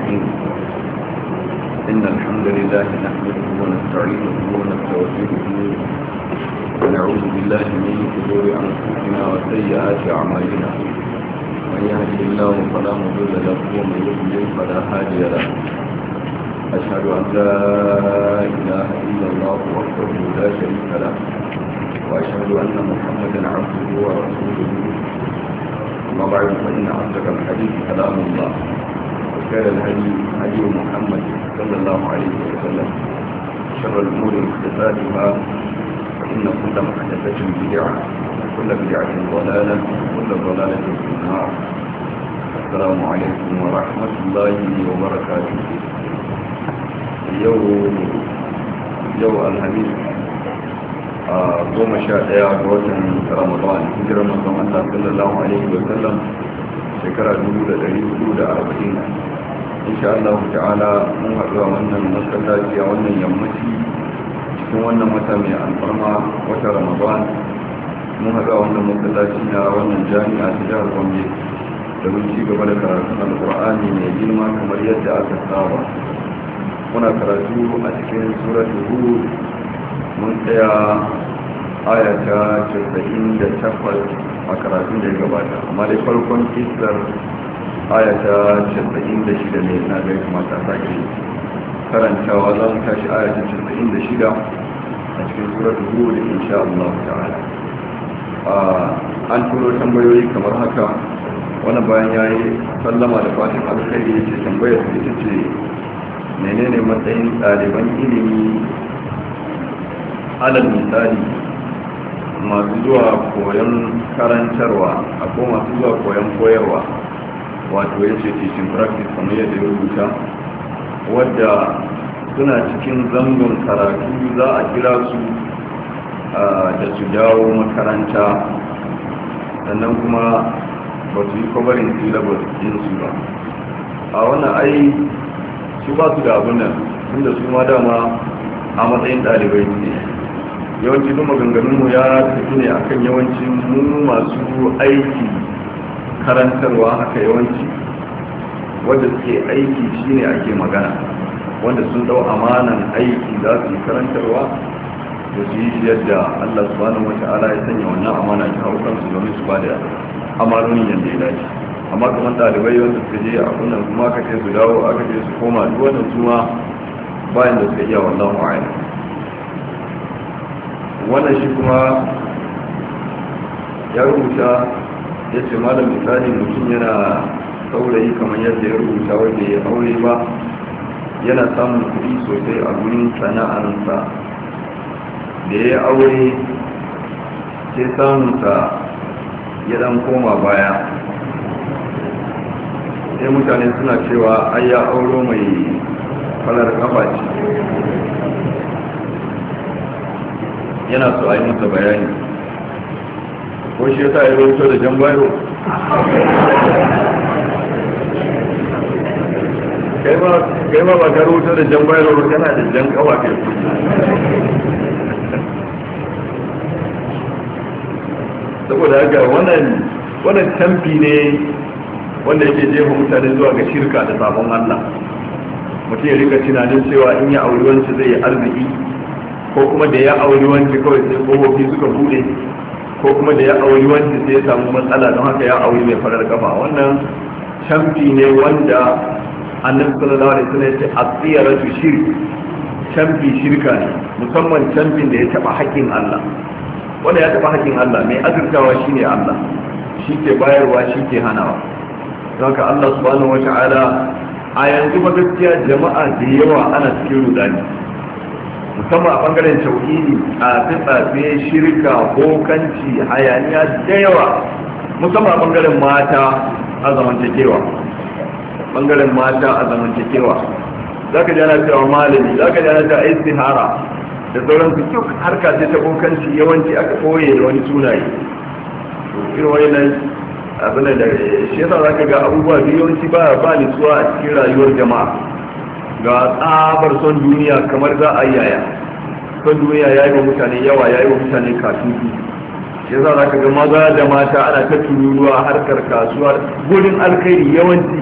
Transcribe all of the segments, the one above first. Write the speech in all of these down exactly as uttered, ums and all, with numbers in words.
الرحيم إن الحمد لله نحمده ونستعينه ونستغفره ونعوذ بالله من شرور أنفسنا وسيئات أعمالنا من يهده الله فلا مضل له ومن يضلل فلا هادي له أشهد أن لا إله إلا الله وحده لا شريك له وأشهد أن محمدا عبده ورسوله أما بعد فإن أصدق الحديث كلام الله وخير الهدي هدي محمد صلى الله عليه وسلم شر الأمور محدثاتها فإن كل محدثة بدعة وكل بدعة ضلالة وكل ضلالة في النار. السلام عليكم ورحمة الله وبركاته. يوم يوم الخميس goma sha ɗaya ga watan ramadan hijirar manzon Allah sallallahu alaihi wa sallam shekara dubu da ɗari hudu da arba'in. insha Allah ta'ala mun haɗu a wannan masallaci a wannan yammaci cikin wannan wata mai alfarma wata ramadan mun haɗu a wannan masallaci na wannan jami'a ta jihar Gombe da mun ci gaba da karatun alƙur'ani mai girma kamar yadda aka saba. muna karatu a cikin suratul hud mun tsaya aya ta casa'in da takwas a karatun da ya gabata, amma dai farkon kisar aya ta casa'in da shida ne na gai kamata sake karantawa. za mu tashi aya ta casa'in da shida a cikin suratul hud insha Allah ta'ala. an turo tambayoyi kamar haka. wannan bayan yayi sallama da fatan alkhairi yace tambayar ita ce menene matsayin ɗaliban ilimi alal misali masu zuwa koyon karantarwa ko masu zuwa koyon koyarwa, wato ya ce teaching practice kamar yadda ya rubuta, wadda suna cikin zangon karatu za a kira su da su dawo makaranta sannan kuma ba su yi covering syllabus ɗinsu ba. a wannan ai su ba su da abun nan tunda su ma dama a matsayin ɗalibai ne. yawanci duk maganganunmu ya tafi ne akan yawancin mu masu aiki karantarwa haka yawanci wanda suke aiki shine ake magana, wanda sun dau amanan aiki za su yi karantarwa da su yi yadda Allah subhanahu wata'ala ya sanya wannan amana ta hau kansu domin su ba da amanonin yadda ya dace. amma kamar ɗalibai wanda suka je a kunan kuma aka ce su dawo aka ce su koma duk wannan su ma bayan da suka iya wallahu a'lam. wannan shi kuma ya rubuta ya ce malam misali mutum yana saurayi kamar yadda ya rubuta wanda ya aure ba, yana samun kuɗi sosai a gurin sana'arsa da ya aure sai samunsa ya dan koma baya, sai mutane suna cewa ai ya auro mai falar kafa ce. yana so a yi masa bayani ko shi ya sa ya rubuto da jan bayro. kai ma ba ka rubuto da jan bayro ba, kana da jan kawa kai saboda haka wannan wannan tamfi ne wanda yake jefa mutane zuwa ga shirka da sabon Allah. mutum ya rika tunanin cewa in ya auri wanci zai yi arziki, ko kuma da ya auri wanci kawai sai kofofi suka bude, ko kuma da ya auri wanci sai ya samu matsala don haka ya auri mai farar kafa. wannan camfi ne wanda annabi sallallahu alaihi wasallam ya ce asiyaratu shirk. camfi shirka ne, musamman camfin da ya taba haƙƙin Allah. wanda ya taba haƙƙin Allah, mai azurtawa shine Allah, shi ke bayarwa shi ke hanawa. don haka Allah subhanahu wata'ala a yanzu ba gaskiya jama'a da yawa ana cikin rudani, musamman a bangaren tauhidi, a tsafe, shirka, bokanci, hayaniya da yawa, musamman a bangaren mata a zamantakewa. bangaren mata a zamantakewa za ka jana cewa malami, za ka jana cewa istihara da sauran su duk harka ce ta bokanci, yawanci aka koye da wani sunaye. irin wani nan abin da shi yasa za ka ga abubuwa da yawanci ba ba nutsuwa a cikin rayuwar jama'a. ga tsabar son duniya kamar za a yi yaya, son duniya ya yi wa mutane yawa, ya yi wa mutane katutu. shi yasa za ka ga maza da mata ana ta tururuwa harkar kasuwa gurin alkhairi yawanci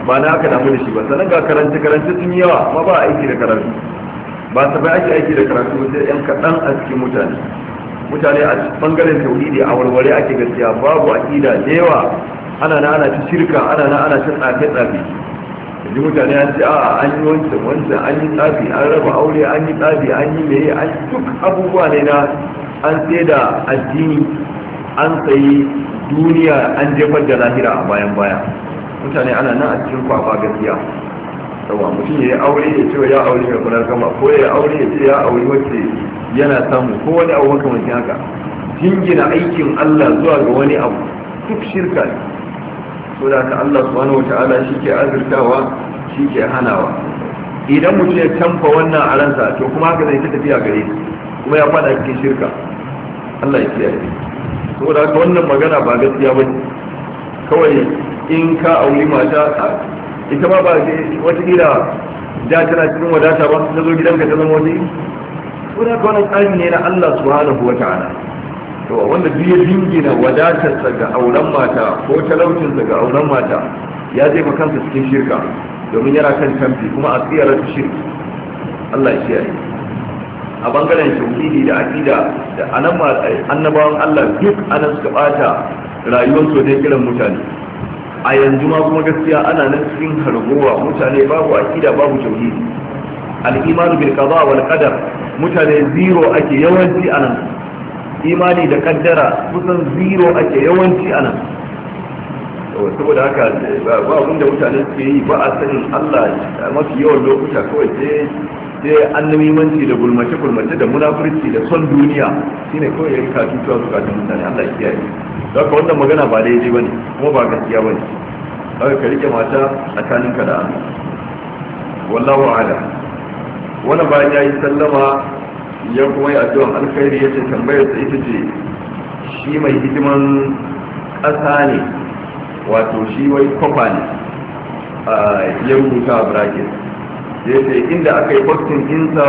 ba na aka damu da shi ba. Sannan ga karanta karanta sun yi yawa amma ba aiki da karatu, ba ta bai ake aiki da karatu sai yan kaɗan a cikin mutane. Mutane a bangaren tauhidi a warware ake gaskiya, babu aqida da yawa, ana na ana ta shirka, ana na ana ta tsafe tsafe. Yanzu mutane an ce a an yi wancan wancan an yi tsafi, an raba aure, an yi tsafi, an yi meye, an duk abubuwa ne na an sai da addini, an sayi duniya, an jefar da lahira a bayan baya. Mutane ana nan a cikin kwaba gaskiya. Yawa mutum ya yi aure ya ce ya aure mai kunar kama, ko ya aure ya ce ya aure wacce yana samu, ko wani abu makamancin haka. Jingina aikin Allah zuwa ga wani abu duk shirka ne. So da haka Allah subhanahu wata'ala shi ke azurtawa, shi ke hanawa. Idan mutum ya tamfa wannan a ransa, to kuma haka zai ta tafiya gare shi, kuma ya fada cikin shirka. Allah ya kiyaye. So da haka wannan magana ba gaskiya ba ce. Kawai in ka auri mata, ita ma ba watakila da tana cikin wadata ba, na zo gidanka ta zama wani. So da haka wannan tsari ne na Allah subhanahu wata'ala. To wanda duk ya dingina wadatarsa ga auren mata ko talaucinsa ga auren mata, ya jefa kansa cikin shirka, domin yana kan tamfi kuma a tsiyarar shirki. Allah ya kiyaye. A bangaren tauhidi da aqida da anan ma annabawan Allah duk anan suka bata rayuwar su da kiran mutane. A yanzu ma kuma gaskiya ana nan cikin hargowa, mutane babu aqida babu tauhidi. Al-imanu bil qada wal qadar, mutane zero ake yawanci anan. Imani da kaddara kusan zero ake yawanci a nan. Saboda haka ba abin da mutane suke yi ba a sanin Allah mafi yawan lokuta, kawai sai annamimanci da gulmace-gulmace da munafurci da son duniya shine kawai ya rika tutuwa zukatan mutane. Allah ya kiyaye. Haka wannan magana ba daidai bane kuma ba gaskiya bane. Haka ka rike mata tsakaninka da Allah. Wallahu a'lam. Wannan bayan yayi sallama ya kuma yi addu'an alkhairi, ya ce tambayar sa ita ce shi mai hidiman ƙasa ne, wato shi wai kwafa ne a ya rubuta a bracket. Ya ce inda aka yi postin insa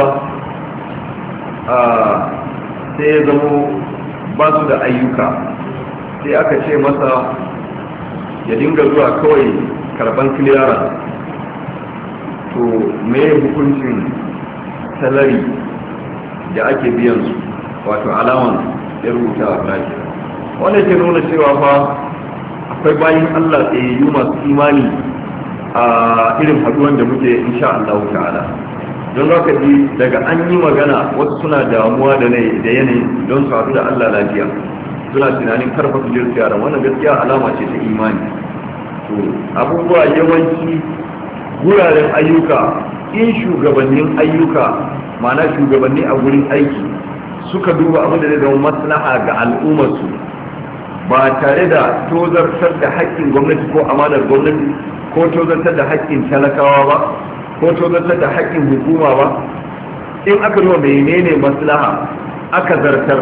sai ya zamo ba su da ayyuka, sai aka ce masa ya dinga zuwa kawai karban clearance. To me hukuncin salari da ake biyan su, wato alaman ya rubuta a bracket. Wanda ke nuna cewa fa akwai bayin Allah tsayayyu masu imani a irin haduwan da muke insha Allah ta'ala. Don haka ji daga an yi magana wasu suna damuwa da yanayi don su haɗu da Allah lafiya, suna tunanin karfa su jirsu yaran. Wannan gaskiya alama ce ta imani. To abubuwa yawanci guraren ayyuka, in shugabannin ayyuka, ma'ana shugabanni a gurin aiki suka duba abin da zai zama maslaha ga al'ummarsu ba tare da tozartar da haƙƙin gwamnati ko amanar gwamnati, ko tozartar da haƙƙin talakawa ba, ko tozartar da haƙƙin hukuma ba. In aka duba menene maslaha aka zartar,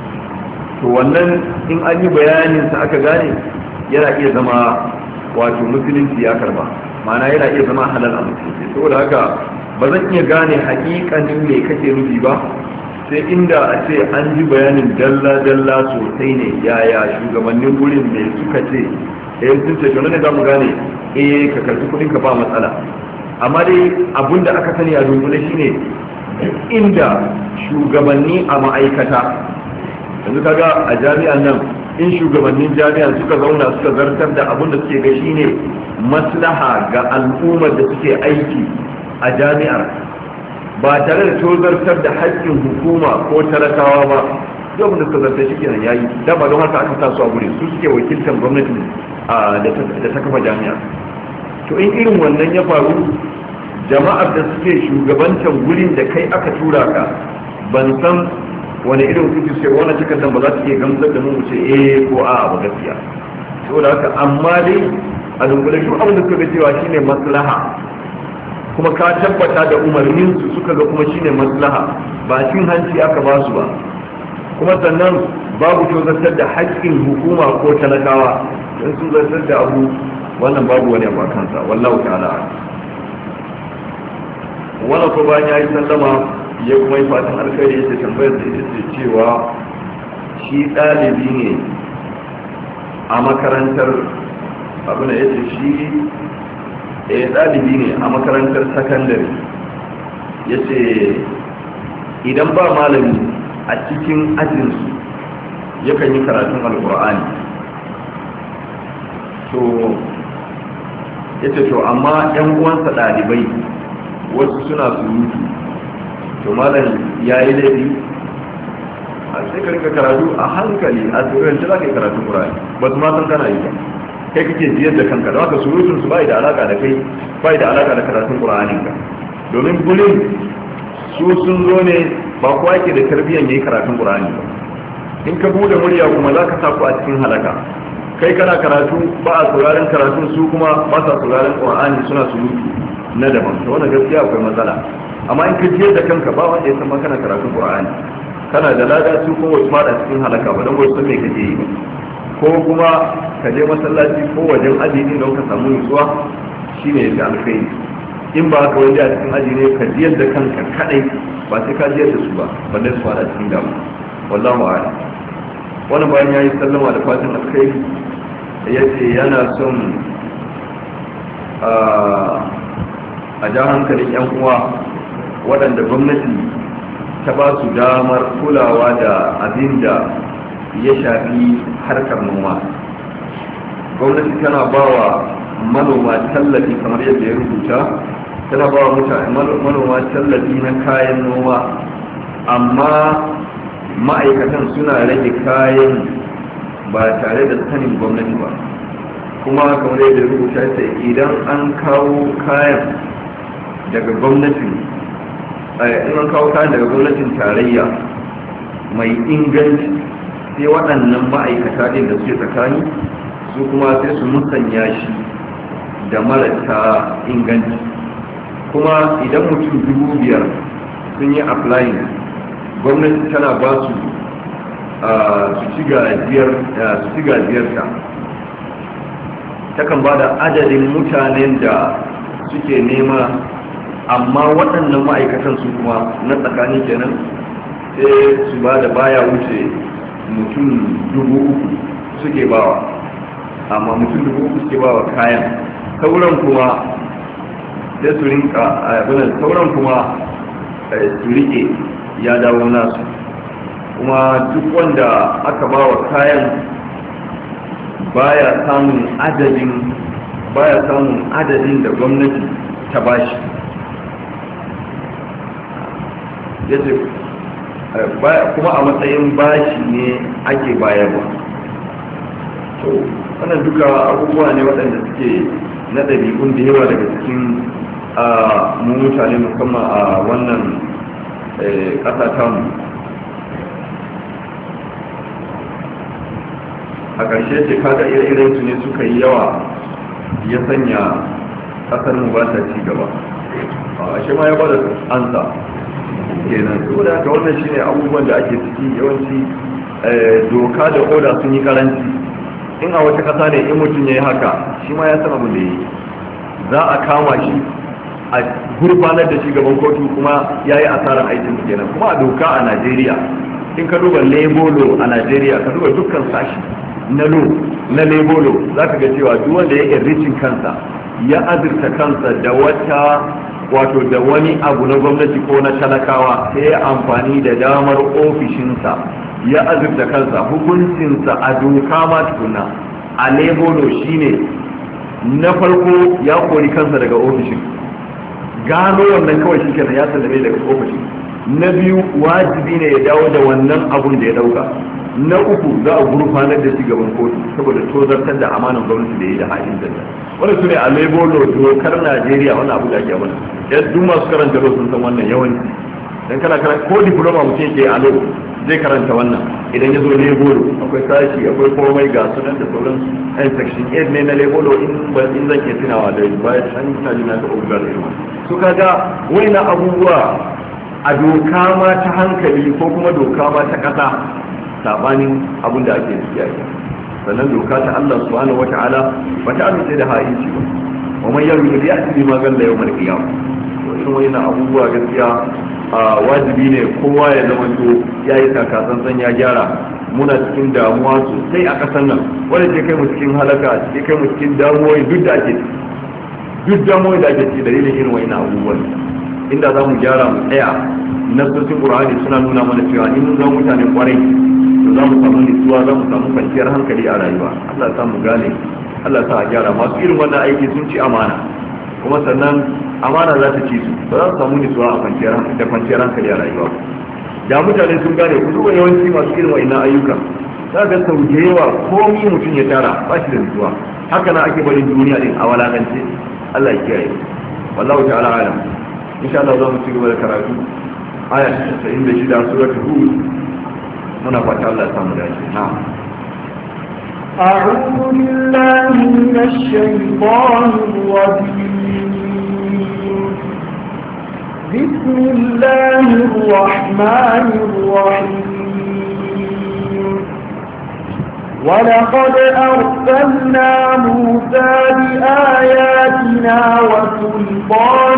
to wannan in an yi bayaninsa aka gane yana iya zama wato musulunci ya karba, ma'ana yana iya zama halal a musulunci. Saboda haka ba zan iya gane hakikanin me kake nufi ba sai inda a ce an ji bayanin dalla-dalla sosai ne, yaya shugabannin wurin mai suka ce eh sun ce ne za mu gane eh ka karbi kudin ka ba matsala. Amma dai abinda aka sani a dunkule shine duk inda shugabanni a ma'aikata, yanzu kaga a jami'an nan in shugabannin jami'an suka zauna suka zartar da abin da suke ga shine maslaha ga al'ummar da suke aiki a jami'ar, ba tare da tozartar da haƙƙin hukuma ko talakawa ba, yau da suka zartar shi kenan yayi. Dama don haka aka tasu a guri su suke wakiltar gwamnati da ta kafa jami'a. To in irin wannan ya faru, jama'ar da suke shugabantar gurin da kai aka tura ka, ban san wani irin kuke sai wani takardar ba za su iya gamsar da mu ce eh ko a ba gaskiya. Saboda haka amma dai a dunkule shi abin da suka ga cewa shine maslaha, kuma ka tabbata da umarnin su suka ga kuma shine maslaha, ba cin hanci aka ba su ba, kuma sannan babu tozartar da haƙƙin hukuma ko talakawa, don sun zartar da abu wannan babu wani abu a kansa. Wallahu ta'ala. Wannan ko bayan ya yi sallama ya kuma yi fatan alkhairi ya ce tambayar da ita ce cewa shi ɗalibi ne a makarantar abin da ya ce shi eh ɗalibi ne a makarantar sakandare. Ya ce idan ba malami a cikin ajinsu yakan yi karatun alkur'ani. To ya ce to amma 'yan uwansa ɗalibai wasu suna surutu, to malam ya yi laifi a sai ka rika karatu a hankali a turance za ka yi karatun ƙur'ani ba su ma san kana yi ba, kai kake jiyar da kanka, da haka surutun su bai da alaka da kai, bai da alaka da karatun ƙur'anin ka. Domin bulin su sun zo ne ba kowa yake da tarbiyyar yayi karatun ƙur'ani ba. In ka bude murya kuma za ka sa ku a cikin halaka. Kai kana karatu ba a sauraron karatun, su kuma ba sa sauraron ƙur'ani, suna surutu na daban. To wannan gaskiya akwai matsala. Amma in ka jiyar da kanka ba wanda ya san ma kana karatun ƙur'ani, kana da lada, su kuma wasu fada cikin halaka ba don wasu san me kake yi ba. Ko kuma ka je masallaci ko wajen aji ne don ka samu nutsuwa, shine yafi alkhairi. In ba haka wanda a cikin aji ne ka jiyar da kanka kadai, ba sai ka jiyar da su ba balle su fada cikin damu. Wallahu a'lam. Wannan bayan yayi sallama da fatan alkhairi, yace yana son a ja hankalin yan uwa waɗanda gwamnati ta ba su damar kulawa da abin da ya shafi harkar noma. Gwamnati tana ba wa manoma tallafi kamar yadda ya rubuta, tana ba wa manoma tallafi na kayan noma, amma ma'aikatan suna rage kayan ba tare da sanin gwamnati ba. Kuma kamar yadda ya rubuta ta, idan an kawo kayan daga gwamnatin in an kawo kayan daga gwamnatin tarayya mai inganci, sai waɗannan ma'aikata ɗin da suke tsakani su kuma sai su musanya shi da marasa inganci. Kuma idan mutum dubu biyar sun yi applying, gwamnati tana ba su su ci gajiyar ta, takan ba da adadin mutanen da suke nema, amma waɗannan ma'aikatan su kuma na tsakani kenan sai su ba da baya wuce mutum dubu uku suke bawa, amma mutum dubu uku suke bawa kayan, sauran kuma sai su rinka abinan sauran kuma su rike ya dawo nasu. Kuma duk wanda aka bawa kayan baya samun adadin baya samun adadin da gwamnati ta bashi. yace kuma a matsayin bashi ne ake bayarwa. To wannan duka abubuwa ne waɗanda suke na ɗabi'un da yawa daga cikin mu mutane, musamman a wannan ƙasa tamu. A ƙarshe ce kaga ire-iren su ne suka yi yawa, ya sanya ƙasar mu ba ta ci gaba. A shi ma ya bada ansa kenan. Saboda haka wannan shine abubuwan da ake ciki. Yawanci doka da oda sun yi karanci. In a wata ƙasa ne in mutum ya yi haka, shi ma ya san abin da ya yi, za a kama shi a gurfanar da shi gaban kotu, kuma ya yi asarar aikin kenan. Kuma a doka a Najeriya, in ka duba lebolo a Najeriya, ka duba dukkan sashi na lo na lebolo, za ka ga cewa duk wanda ya enrichin kansa, ya azurta kansa da wata wato da wani abu na gwamnati ko na talakawa, sai ya amfani da damar ofishinsa ya azurta kansa, hukuncinsa a doka ma tukuna a lebolo shine na farko ya kori kansa daga ofishin, gano wannan kawai shi kenan ya sallame daga ofishin. Na biyu, wajibi ne ya dawo da wannan abun da ya dauka. Na uku, za a gurfanar da shi gaban kotu saboda tozartar da amanan gwamnati da ya yi da haɗin zanda. Wani su ne a lebolo dokar Najeriya, wannan abu da ake abuna. Yadda duk masu karanta lo sun san wannan yawanci. Dan kana karanta ko diploma mutum ke a lo zai karanta wannan. Idan ya zo lebolo akwai sashi, akwai komai ga sunan da sauransu. Ɗan section eight ne na lebolo in in zan ke tunawa da bayan an yi tunaji na ta ogar ilma. Su kaga wani abubuwa a doka ma ta hankali ko kuma doka ma ta ƙasa, sabanin abin da ake nufi. Sannan doka ta Allah subhanahu wata'ala ba ta amince da ha'inci ba. wa man yarwi da ya'ti bima galla yawmal qiyamah. to irin wannan abubuwa gaskiya wajibi ne kowa ya zama to yayi takatsantsan ya gyara. Muna cikin damuwa sosai a ƙasar nan, wanda ke kai mu cikin halaka, ke kai mu cikin damuwoyi duk da ake duk damuwa da ake ci dalilin irin wa'ina abubuwan inda za mu gyara mu tsaya nasosin qur'ani suna nuna mana cewa in mun zama mutanen kwarai to za mu samu nutsuwa za mu samu kwanciyar hankali a rayuwa. Allah ya sa mu gane, Allah ya sa a gyara. Masu irin wannan aiki sun ci amana, kuma sannan amana za ta ci su, ba za su samu nutsuwa a kwanciyar hankali da kwanciyar hankali a rayuwa. Da mutane sun gane, ku duba yawanci masu irin wa'annan ayyukan za ga sau da yawa komi mutum ya tara ba shi da nutsuwa. Haka na ake barin duniya din a walakance. Allah ya kiyaye. Wallahu ta'ala alam. Insha Allah za mu ci gaba da karatu aya ta casa'in da shida suratul hud. muna fata Allah ya samu dace. Na'am. أعوذ بالله من الشيطان الرجيم. بسم الله الرحمن الرحيم. ولقد أرسلنا موسى بآياتنا وسلطان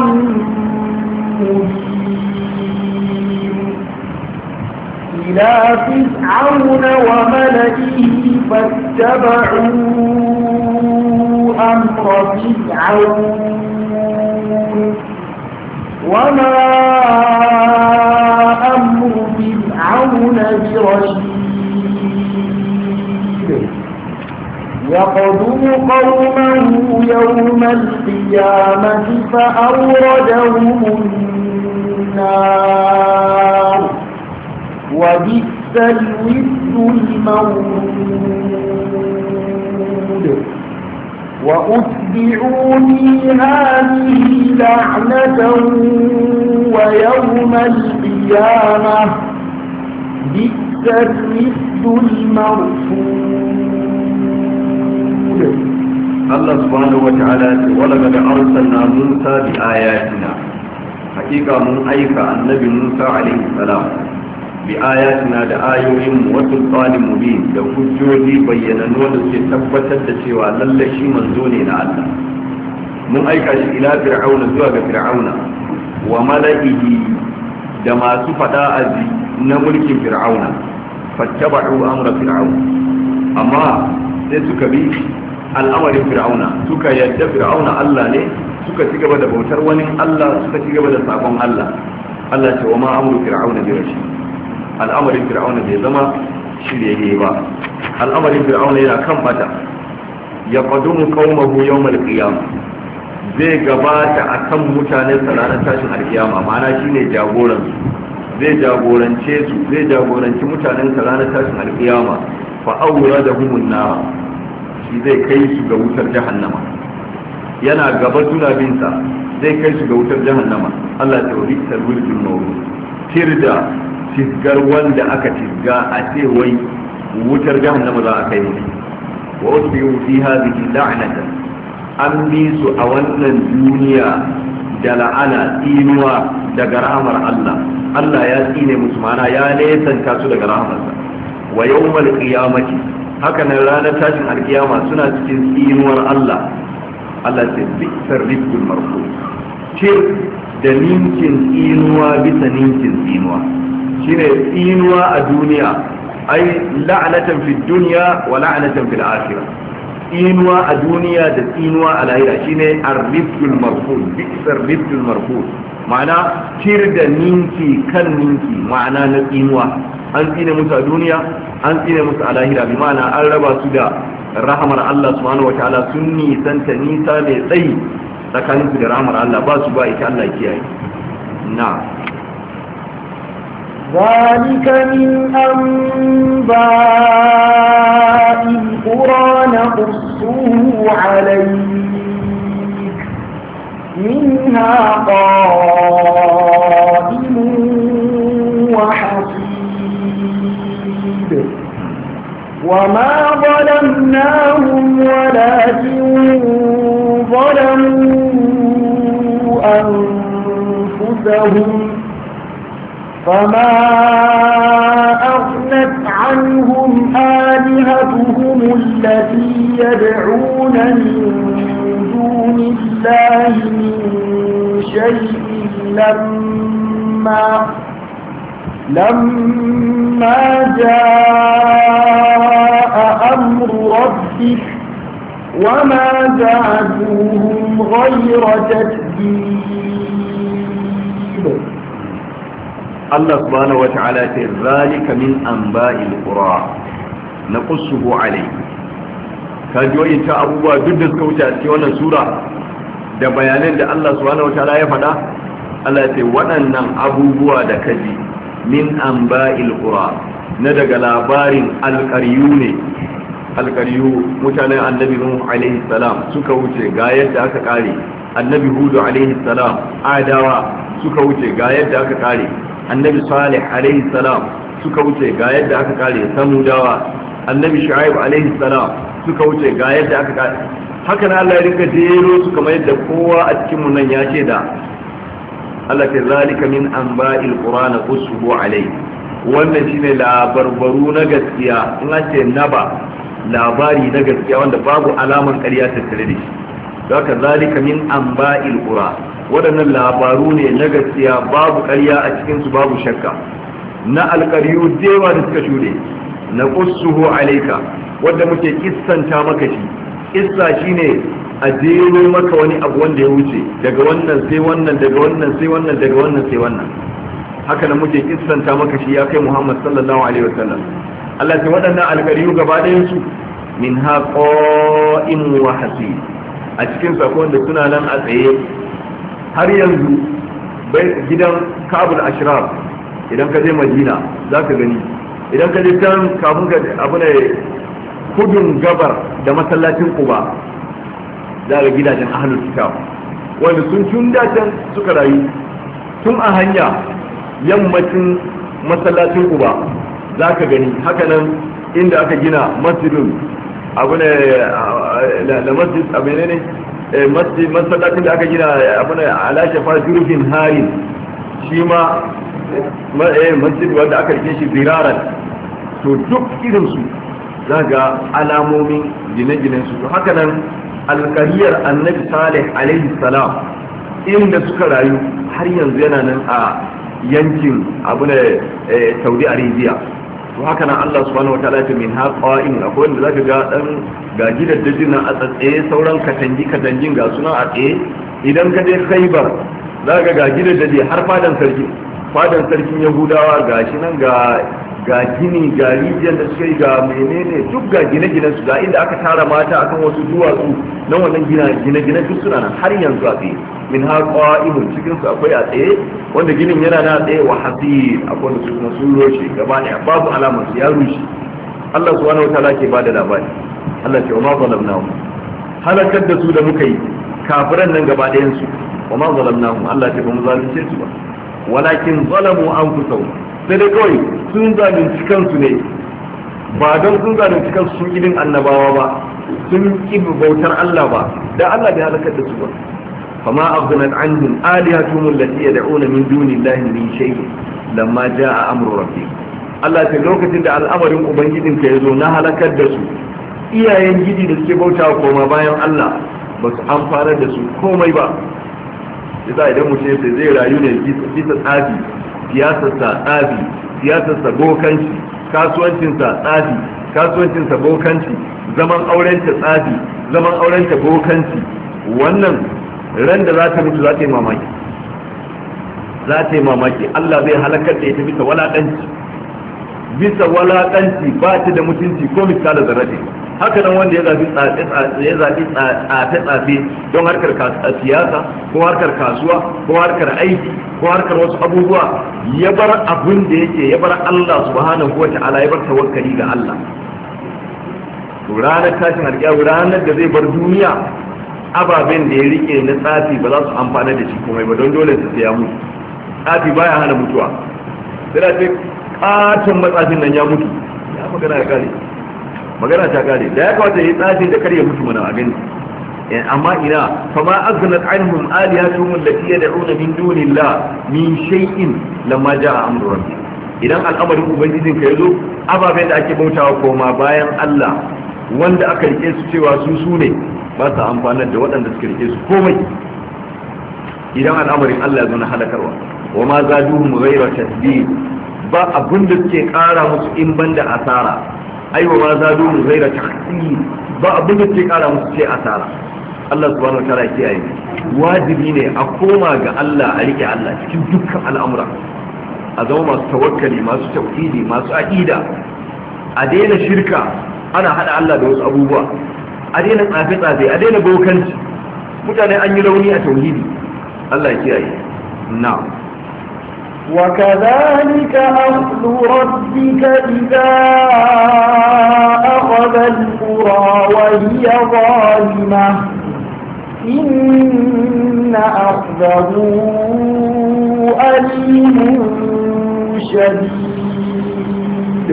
مبين إلى فرعون وملئه فاتبعوا أمر فرعون وما أمر فرعون برشيد يقدم قومه يوم القيامة فأوردهم النار وبئس الورد المورود وأتبعوا في هذه لعنة ويوم القيامة بئس الرفد المرفود. الله سبحانه وتعالى ولقد أرسلنا موسى بآياتنا حقيقة من أيك النبي موسى عليه السلام بآياتنا da ayoyin wasu tsarin mubin da hujjoji bayyananu da suke tabbatar da cewa lallai shi manzo ne na Allah. Mun aika shi ila fir'auna zuwa ga fir'auna wa mala'ihi da masu fada aji na mulkin fir'auna fattaba'u amra fir'auna, amma sai suka bi al'amarin fir'auna, suka yadda fir'auna Allah ne, suka ci gaba da bautar wani Allah, suka ci gaba da sabon Allah. Allah ce wa ma amru fir'auna bi rashid, al'amarin fir'auna bai zama shiryayye ba, al'amarin fir'auna yana kan bata. Ya qadumu qaumahu yawm al-qiyamah, zai gabata akan mutanen sa ranar tashin alkiyama, ma'ana shine jagoran su, zai jagorance su, zai jagoranci mutanen sa ranar tashin alkiyama. Fa awradahum an-nar, shi zai kai su ga wutar jahannama. Yana gaba suna bin sa, zai kai su ga wutar jahannama. Allah ya tauri tarwil mawrud, tirda tisgar wanda aka tisga a ce wai wutar jahannama za a kai mu. Wa usbihu fi hadhihi la'natan, an bi su a wannan duniya da la'ana, tsinuwa daga rahamar Allah. Allah ya tsine musu, mana ya nesanta su daga rahamarsa. Wa yawmal qiyamati, haka nan ranar tashin alkiyama suna cikin tsinuwar Allah. Allah ce bi'sar rifqul marfud, ce da ninkin tsinuwa bisa ninkin tsinuwa. Shine tsinuwa a duniya, ai la'anatan fi dunya wa la'anatan fil akhirah. Tsinuwa a duniya da tsinuwa a lahira shine ar-rifqul marfud, bi'sar rifqul marfud, ma'ana tir da ninki kan ninki, ma'ana na tsinuwa. An tsine musu a duniya, an tsine musu a lahira, bi ma'ana an raba su da rahamar Allah subhanahu wataala, sun nisanta nisa mai tsayi tsakanin su da rahamar Allah, ba su ba ita. Allah kiyaye. Na ذلك من أنباء القرى نقصه عليك منها قائم وحصيد وما ظلمناهم ولكن ظلموا أنفسهم فما أغنت عنهم آلهتهم التي يدعون من دون الله من شيء لما لما جاء أمر ربك وما زادوهم غير تتبيب. الله سبحانه وتعالى ذلك من أنباء القرى نقصه عليه. kaji wa'in ta abubuwa duk da suka wuce a cikin wannan sura da bayanan da Allah subhanahu wataala ya faɗa. Allah ya ce waɗannan abubuwa da kaji min anba'il qura na daga labarin alƙaryu ne. alƙaryu mutanen annabi Nuh alaihi salam suka wuce ga yadda aka kare, annabi Hud alaihi salam adawa suka wuce ga yadda aka kare, annabi Salih alaihi salam suka wuce ga yadda aka kare, samudawa annabi Shu'aib alaihi salam suka wuce ga yadda aka kare. haka na Allah ya rika jero su kamar yadda kowa a cikin mu nan ya ce da Allah ta zalika min anba'il qur'ana qussuhu alayhi. wannan shine labarbaru na gaskiya, in an ce naba labari na gaskiya wanda babu alaman ƙarya tattare da shi. haka zalika min anba'il qura, waɗannan labaru ne na gaskiya babu ƙarya a cikin su, babu shakka na alƙaryu dewa da suka shuɗe na qussuhu alayka, wanda muke kissanta maka shi. kissa shine a jero maka wani abu wanda ya wuce daga wannan sai wannan daga wannan sai wannan daga wannan sai wannan. haka nan muke kissanta maka shi ya kai Muhammad sallallahu alaihi wasallam. Allah ta waɗannan alƙariyu gaba ɗayan su min ha qa'im wa hasib, a cikin sako wanda suna nan a tsaye har yanzu. bai gidan Kabul Ashraf idan ka je Madina zaka gani, idan ka je can kafin ka abu ne kudun gabar da masallacin Quba za ga gidajen ahlul kitab wanda sun tun da can suka rayu tun a hanya yammacin masallacin Quba za ka gani. haka nan inda aka gina masjidun abu ne da masjid abu ne ne masjid masallacin da aka gina abu ne ala shafa jurfin harin, shi ma masjid wanda aka rike shi ziraran. to duk irinsu za ga alamomin gine-ginen su. to haka nan alkariyar annabi Salih alaihi salam inda suka rayu har yanzu yana nan a yankin abu ne Saudi Arabia. to haka nan Allah subhanahu wataala ya min haqa'in, akwai wanda zaka ga dan ga gidaddajin nan a tsatsaye, sauran katangi katangin ga suna a tsaye. idan ka je Khaibar zaka ga gidaddaje har fadan sarki fadan sarkin Yahudawa gashi nan ga ga gini ga rijiyar da suka yi ga menene duk ga gine-ginen su, ga inda aka tara mata akan wasu duwatsu na wannan gine-gine duk suna nan har yanzu a tsaye. min ha qa'imun, cikin su akwai a tsaye wanda ginin yana na tsaye, wa hasir akwai wanda su kuma sun roshe gaba ɗaya babu alamar su ya rushe. Allah subhanahu wataala ke bada labari. Allah ce wa ma zalamnahum, halakar da su da muka yi kafiran nan gaba ɗayan su, wa ma zalamnahum, Allah ce ba mu zalunce su ba, walakin zalamu anfusahum, sai dai kawai sun zalunci kansu ne, ba don sun zalunci kansu sun idin annabawa ba, sun ƙi bautar Allah ba, da Allah bai halakar da su ba. fama aghnat anhum alihatuhum allati yad'una min dunillahi min shay'in lamma jaa amru rabbik. Allah ta lokacin da al'amarin ubangijin ka yazo na halakar da su, iyayen gidi da suke bautawa koma bayan Allah ba su amfanar da su komai ba. yasa idan mutum sai zai rayu ne bisa tsafi, siyasarsa tsafi, siyasarsa bokanci, kasuwancinsa tsafi, kasuwancinsa bokanci, zaman aurenta tsafi, zaman aurenta bokanci, wannan ran da za ta mutu za ta yi mamaki, za ta yi mamaki. Allah zai halakar da ita bisa walaƙanci, bisa walaƙanci, ba ta da mutunci ko misali zarrafe. haka nan wanda ya zafi tsafe-tsafe don harkar siyasa ko harkar kasuwa ko harkar aiki ko harkar wasu abubuwa, ya bar abin da yake, ya bar Allah subhanahu wa ta'ala, ya bar tawakkali ga Allah. to ranar tashin alƙiyama, ranar da zai bar duniya, ababen da ya rike na tsafi ba za su amfana da shi komai ba, don dole su ya mutu. tsafi baya hana mutuwa, sai da ce katon matsafin nan ya mutu, ya magana ya kare magana ta kare. da ya kawata ya yi tsafin da kar ya mutu mana a gani. amma ina fama aghnat anhum alihatuhum allati yad'una min dunillah min shay'in lamma jaa amru rabbik. idan al'amarin ubangijin ka yazo, ababen da ake bautawa koma bayan Allah wanda aka rike su cewa su su ne, ba su amfanar da waɗanda suka rike su komai. idan al'amarin Allah ya zo na halakarwa, wa ma zaduhum ghayra tasbih, ba abin da suke kara musu in banda asara. aiwa ma zadu mu zaira takhsir ba abin da ke kara musu ce asara. Allah subhanahu wa ta'ala ya kiyaye. Wajibi ne a koma ga Allah, a rike Allah cikin dukkan al'amura, a zama masu tawakkali, masu tauhidi, masu aqida, a daina shirka ana hada Allah da wasu abubuwa, a daina tsafe-tsafe, a daina bokanci. Mutane an yi rauni a tauhidi. Allah ya kiyaye. na'am. وكذلك أخذ ربك إذا أخذ القرى وهي ظالمة إن أخذه أليم شديد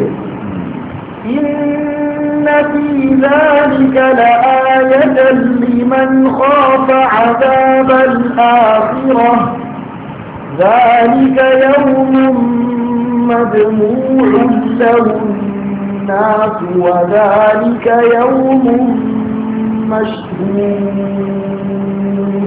إن في ذلك لآية لمن خاف عذاب الآخرة ذلك يوم مجموع له الناس وذلك يوم مشهود.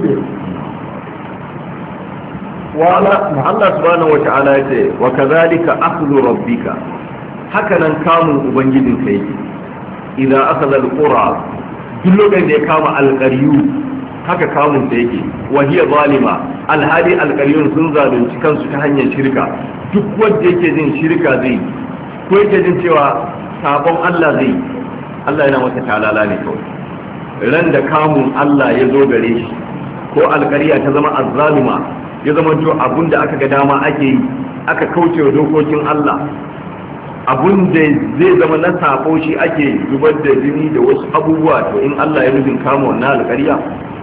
Allah subhanahu wa ta'ala ya ce wa kadhalika akhdhu rabbika, hakanan kamun ubangijin kai idan akhadha alqura, duk lokacin da ya kama alqariyu haka kamun da yake wa hiya zalima, alhali alqariyun sun zalunci kansu ta hanyar shirka. Duk wanda yake jin shirka zai ko yake jin cewa sabon Allah zai, Allah yana masa talala ne kawai. Ran da kamun Allah ya zo gare shi ko alqariya ta zama azzalima, ya zama to abun da aka ga dama ake yi, aka kauce wa dokokin Allah, abun da zai zama na sabo shi ake zubar da jini da wasu abubuwa, to in Allah ya nufin kama wannan alƙarya,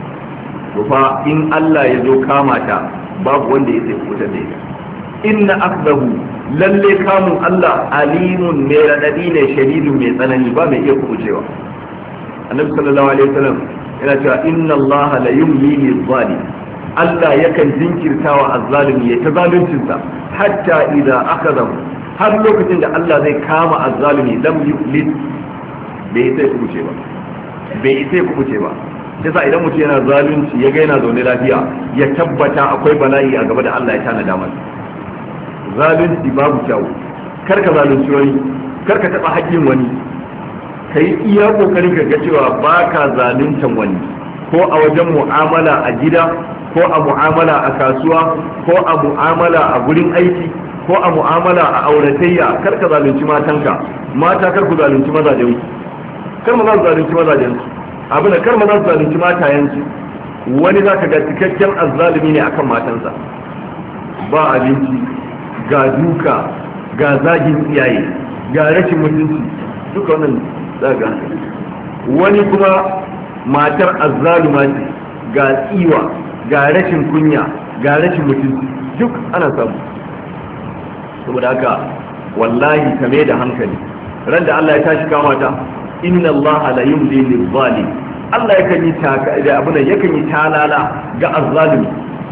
to fa in Allah ya zo kama ta babu wanda ya sai kuta da ita. Inna akdahu, lalle kamun Allah alimun mai radadi ne, shadidun mai tsanani, ba mai iya kubucewa. Annabi sallallahu alaihi wasallam yana cewa inna Allah la yumli lil zalim, Allah yakan jinkirtawa azzalimi ya ta zaluncinsa hatta idan akhadahu, har lokacin da Allah zai kama azzalimi lam yuflit, bai sai kubuce ba bai sai kubuce ba yasa idan mutum yana zalunci ya ga yana zaune lafiya, ya tabbata akwai bala'i a gaba da Allah ya tanada masa. Zalunci babu kyau, kar ka zalunci wani, kar ka taba haƙƙin wani, kai iya kokarin ka ga cewa baka zaluntan wani, ko a wajen mu'amala a gida, ko a mu'amala a kasuwa, ko a mu'amala a gurin aiki, ko a mu'amala a auratayya. Kar ka zalunci matanka, mata kar ku zalunci mazajen ku, kar ma za su zalunci mazajen su, abin da kar ma za su zalunci matayen su. Wani za ka ga cikakken azzalumi ne akan matansa, ba abinci, ga duka, ga zagin iyaye, ga rashin mutunci, duka wannan za ga. Wani kuma matar azzaluma ce, ga tsiwa, ga rashin kunya, ga rashin mutunci, duk ana samu. Saboda haka wallahi ka mai da hankali, ran da Allah ya tashi kama ta, inna Allah la yumli lil zalim, Allah yakan yi taka da abuna, yakan yi talala ga azzalimi.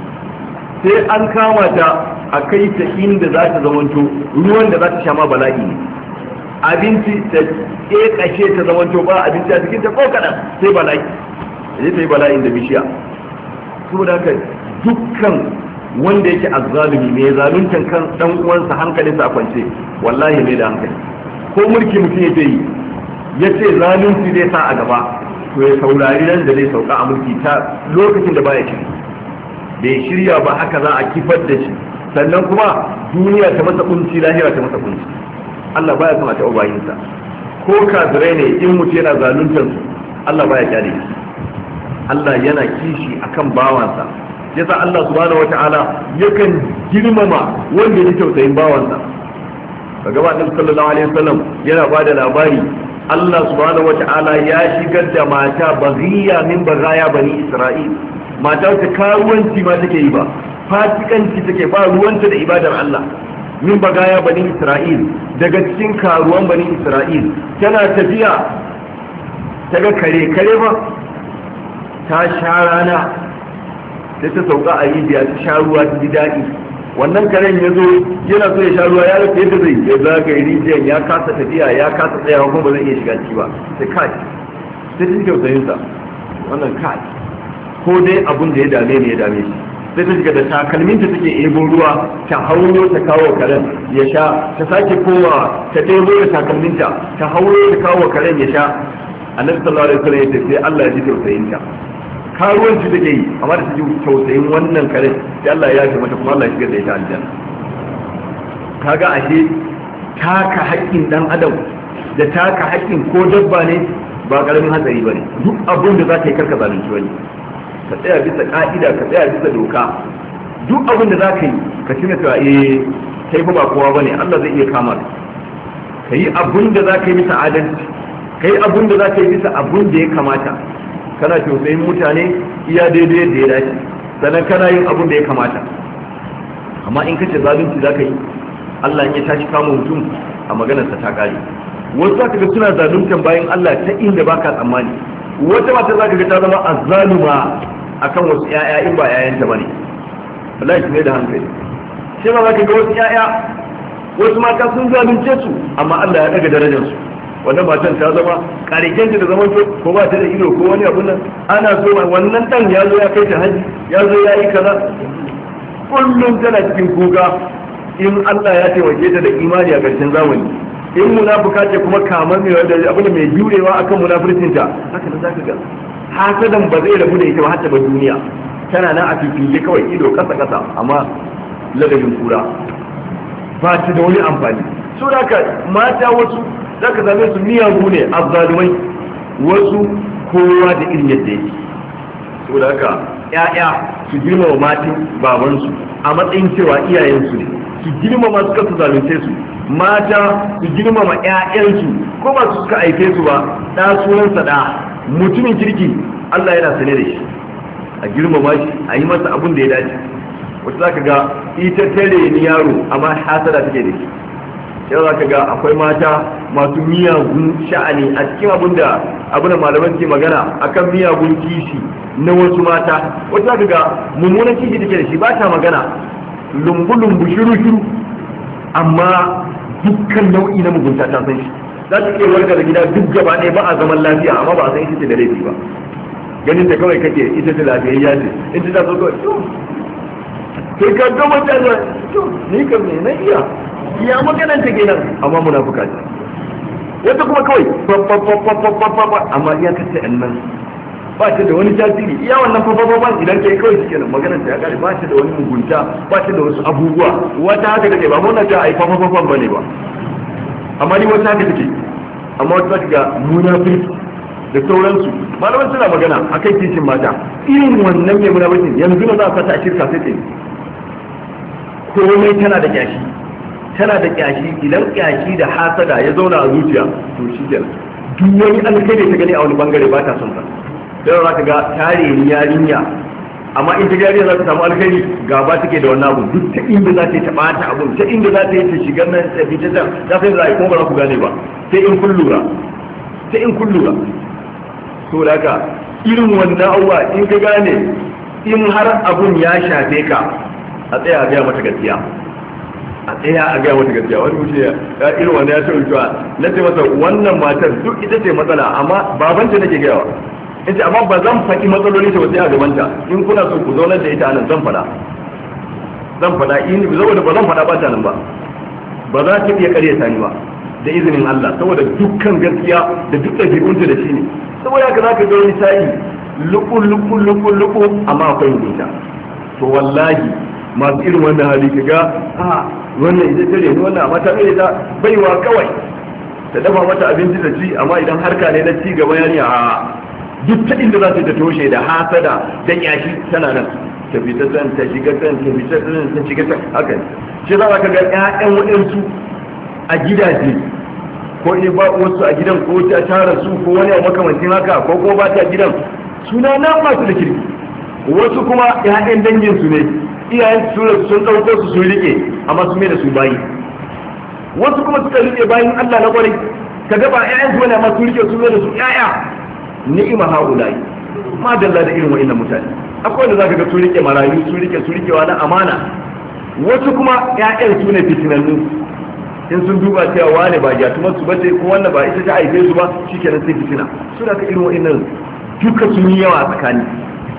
Sai an kama ta a kai ta inda za ta zamanto ruwan da za ta sha ma bala'i ne, abinci ta kashe ta zamanto ba abinci a cikin ta ko kadan, sai bala'i, sai ta yi bala'in da bishiya. Saboda haka dukkan wanda yake azzalumi mai zaluntan kan dan uwansa hankalinsa a kwance, wallahi mai da hankali. Ko mulki mutum yake yi yace zalunci zai sa a gaba, to ya saurari nan da zai sauka a mulki ta lokacin da baya shiri, bai shirya ba haka za a kifar da shi, sannan kuma duniya ta masa kunci, lahira ta masa kunci. Allah baya son a taɓa bayinsa, ko kafirai ne in mutum yana zaluntar su, Allah baya kyale shi. Allah yana kishi akan bawansa, yasa Allah subhanahu wata'ala yakan girmama wanda ya tausayin bawansa. Daga ba Annabi sallallahu alaihi wasallam yana bada labari, Allah subhanahu wata'ala ya shigar da mata baghiya min bagaya bani Isra'il, mata ta karuwanci ma take yi ba, fasikanci take, ba ruwanta da ibadar Allah. Min bagaya bani Isra'il, daga cikin karuwan bani Isra'il, tana tafiya ta ga kare kare ba, ta sha rana, sai ta sauka a rijiya ta sha ruwa ta ji daɗi. Wannan karen ya zo yana so ya sha ruwa, ya rufe yadda zai ya zagaye rijiyar, ya kasa tafiya, ya kasa tsayawa, kuma ba zai iya shiga ciki ba. Sai kai sai ta ji tausayinsa, wannan kai ko dai abun da ya dame ne ya dame shi, sai ta shiga da takalminta take ebo ruwa ta hauro ta kawo karen ya sha, ta sake kowa ta ɗebo da takalminta ta hauro ta kawo karen ya sha. Annabi sallallahu alaihi wasallam ya ce sai Allah ya ji tausayin ta, karuwanci take yi amma da ta ji tausayin wannan karen sai Allah ya yafe mata kuma Allah ya shigar da ita aljanna. Kaga ashe taka haƙƙin dan adam da taka haƙƙin ko dabba ne ba ƙaramin hatsari bane. Duk abin da za ka yi karka zalunci wani, ka tsaya bisa ka'ida, ka tsaya bisa doka. Duk abin da za ka yi ka tuna cewa eh kai fa ba kowa bane, Allah zai iya kama ka. Ka yi abin da za ka yi bisa adalci, ka yi abin da za ka yi bisa abin da ya kamata. Kana tausayin mutane iya daidai yadda ya dace, sannan kana yin abin da ya kamata. Amma in kace zalunci za ka yi, Allah ya tashi kama mutum a maganarsa ta kare. Wasu za ka ga suna zaluntan bayan Allah ta inda baka tsammani. Wata mata za ka ga ta zama azzaluma akan wasu ƴaƴa in ba ƴaƴanta bane. Wallahi ne da hankali. Sai ma za ka ga wasu ƴaƴa, wasu mata sun zalunce su amma Allah ya daga darajar su. Wannan matan ta zama karikenta da zaman to ko ba ta da ido ko wani abun nan, ana so wannan dan ya zo ya kai ta haji, ya zo ya yi kaza. Kullum tana cikin kuka in Allah ya taimake ta da imani a ƙarshen zamani. In munafuka ce kuma kamar mai wanda abin da mai jurewa akan munafurcinta, haka nan zaka ga hasadan ba zai rabu da ita ba hatta ba duniya. Tana nan a fifiye kawai ido kasa kasa amma ladabin kura ba ta da wani amfani. So da haka mata wasu zaka same su miyagu ne azzalumai, wasu kowa da irin yadda yake. So da haka ƴaƴa su girmama matan babansu a matsayin cewa iyayensu ne, su girmama su kasu zalunce su. Mata su girmama ƴaƴansu ko ba su suka aike su ba, da sunansa da mutumin kirki Allah yana sane da shi, a girmama shi, a yi masa abin da ya dace. Wata za ka ga ita tare ni yaro amma hasada take da shi. Yau za ka ga akwai mata masu miyagun sha'ani a cikin abin da abin da malaman ke magana akan miyagun kishi na wasu mata. Wata za ka ga mummunan kishi take da shi, ba ta magana lumbu-lumbu shiru-shiru, amma dukkan nau'i na mugunta ta san shi. Za ta iya warga da gida duk gaba ɗaya ba a zaman lafiya amma ba a san ita ce da laifi ba. Ganin ta kawai kake ita ce lafiyayya ce, in ta so kawai to sai ka gama ta zuwa to ni kam ne na iya iya maganan ta kenan amma munafuka ce. Wata kuma kawai fa amma iya kace annan ba ta da wani tasiri, iya wannan fafafaban idan kai kawai shi kenan maganar ta ya kare, ba ta da wani mugunta, ba ta da wasu abubuwa. Wata haka take, ba mun ta ai fafafafan bane ba, amma ni wata haka take. Amma wata ta ga munafiki da sauransu, malaman suna magana akan kishin mata. Irin wannan mai munafikin yanzu na za a sata a shirka sai ta komai tana da kyashi, tana da kyashi. Idan kyashi da hasada ya zauna a zuciya to shi kenan duk wani alkhairi ta gani a wani bangare ba ta son sa. Sai za ka ga tare ni yarinya, amma in ta yarinya za ta samu alkhairi gaba take da wannan abu. Duk ta inda za ta yi ta bata abun, ta inda za ta yi ta shigar nan ta fita can, za ta yi za a yi kuma ba za ku gane ba sai in kun lura, sai in kun lura. So da haka irin wannan abuwa in ka gane, in har abun ya shafe ka, a tsaya a gaya mata gaskiya, a tsaya a gaya mata gaskiya. Wani mutum ya irin wannan ya ce mutuwa, na ce masa wannan matar duk ita ce matsala amma babanta nake gayawa. In ce amma ba zan faɗi matsaloli ta wasu a gabanta, in kuna so ku zaunar da ita anan zan faɗa zan faɗa in saboda ba zan faɗa ba ta nan ba ba za ta iya ƙaryata ni ba da izinin Allah, saboda dukkan gaskiya da duk ɗabi'unta da shi ne. Saboda haka za ka ga wani sa'i luku luku luku luku amma akwai mugunta. To wallahi masu irin wannan hali ka ga a wannan ita tare ni wannan amma ta mai ta baiwa kawai ta dafa mata abinci da ci, amma idan harka ne na ci gaba yani a duk ta inda za ta toshe da hasada da yashi tana nan, ta fita can ta shiga can ta fita can ta shiga can. Haka shi za ka ga ƴaƴan waɗansu a gidaje, ko ne ba wasu a gidan ko ta tara su ko wani abu makamancin haka, ko kuma ba ta gidan, suna nan masu da kirki. Wasu kuma ƴaƴan dangin su ne, iyayen su sun ɗauko su sun rike amma su mai da su bayi. Wasu kuma suka rike bayin Allah na kwarai, ka ga ba ƴaƴan su wani amma su rike su mai da su ƴaƴa. Ni'ima haulai, ma dalla da irin wa'annan mutane. Akwai wanda zaka ga su rike marayu, su rike su rikewa na amana. Wasu kuma ƴaƴan su ne fitinannu, in sun duba cewa wane ba jatumar su bace ko wannan ba ita ta haife su ba shikenan sai fitina. Su da ka irin wa'annan duka sun yi yawa a tsakani.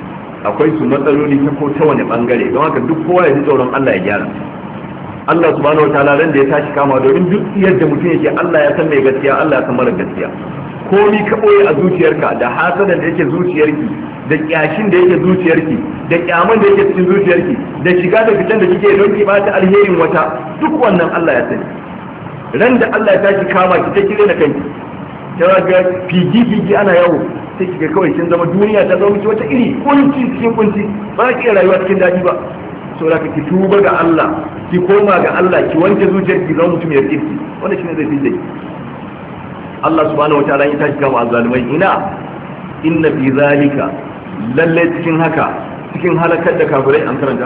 akwai su matsaloli ta ko ta wani bangare, don haka duk kowa ya ji tsoron Allah ya gyara. Allah subhanahu wataala ran da ya tashi kama, domin duk yadda mutum yake Allah ya san mai gaskiya, Allah ya san mara gaskiya. Komi ka boye a zuciyarka, da hasadan da yake zuciyarki, da kyashin da yake zuciyarki, da kyaman da yake cikin zuciyarki, da shiga da fitan da kike don ki bata alherin wata, duk wannan Allah ya sani. Ran da Allah ya tashi kama ki ta kire da kanki, ta ga figi figi ana yawo, sai kika kawai kin zama duniya ta zama wata iri kunci cikin kunci, ba ki iya rayuwa cikin daɗi ba. So da ki tuba ga Allah, ki koma ga Allah, ki wanke zuciyarki zama mutum ya kirki, wanda shine zai fi Allah subhanahu wa ta'ala ya tashi kama azzalumai, ina inna fi zalika, lalle cikin haka, cikin halakar da kafirai, an karanta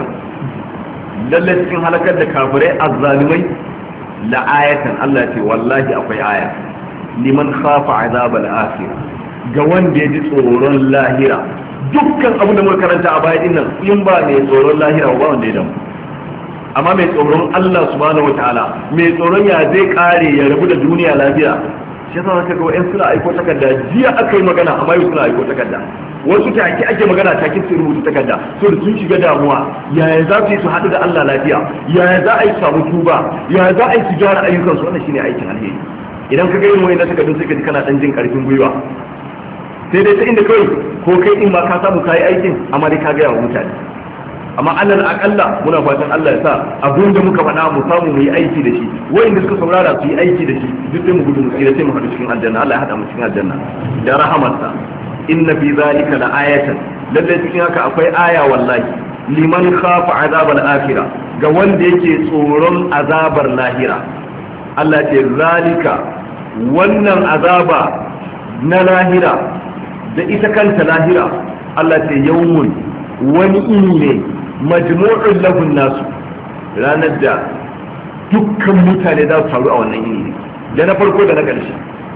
lalle cikin halakar da kafirai azzalumai la ayatan, Allah ya ce wallahi akwai aya liman khafa azabal akhir, ga wanda ya ji tsoron lahira. Dukkan abu da muka karanta a baya dinnan in ba mai tsoron lahira ba wanda ya damu, amma mai tsoron Allah subhanahu wa ta'ala, mai tsoron ya zai kare ya rabu da duniya lafiya, shi yasa zaka ga wa'in suna aiko takarda, jiya aka yi magana amma yau suna aiko takarda, wasu take ake magana take su rubuta takarda, so da sun shiga damuwa, yaya za su yi su haɗu da Allah lafiya, yaya za a yi samu tuba, yaya za a yi su gyara ayyukansu. Wannan shine aikin alheri. Idan ka ga yin wayan takardun sai ka ji kana dan jin karfin gwiwa, sai dai ta inda kawai ko kai in ma ka samu kayi aikin amma dai ka gaya wa mutane. Amma alal akalla muna fatan Allah ya sa abin da muka faɗa mu samu mu yi aiki da shi, wayanda suka saurara su yi aiki da shi, duk sai mu gudu mu tsira, sai mu haɗu cikin aljanna. Allah ya haɗa mu cikin aljanna da rahamarsa. Inna fi zalika la ayatan, lalle cikin haka akwai aya wallahi liman khafa azabal akhirah, ga wanda yake tsoron azabar lahira. Allah ce zalika, wannan azaba na lahira da ita kanta lahira, Allah ce yawmun, wani ini ne majmu'un lahun nasu, ranar da dukkan mutane za su taru a wannan ini ne, da na farko da na ƙarshe,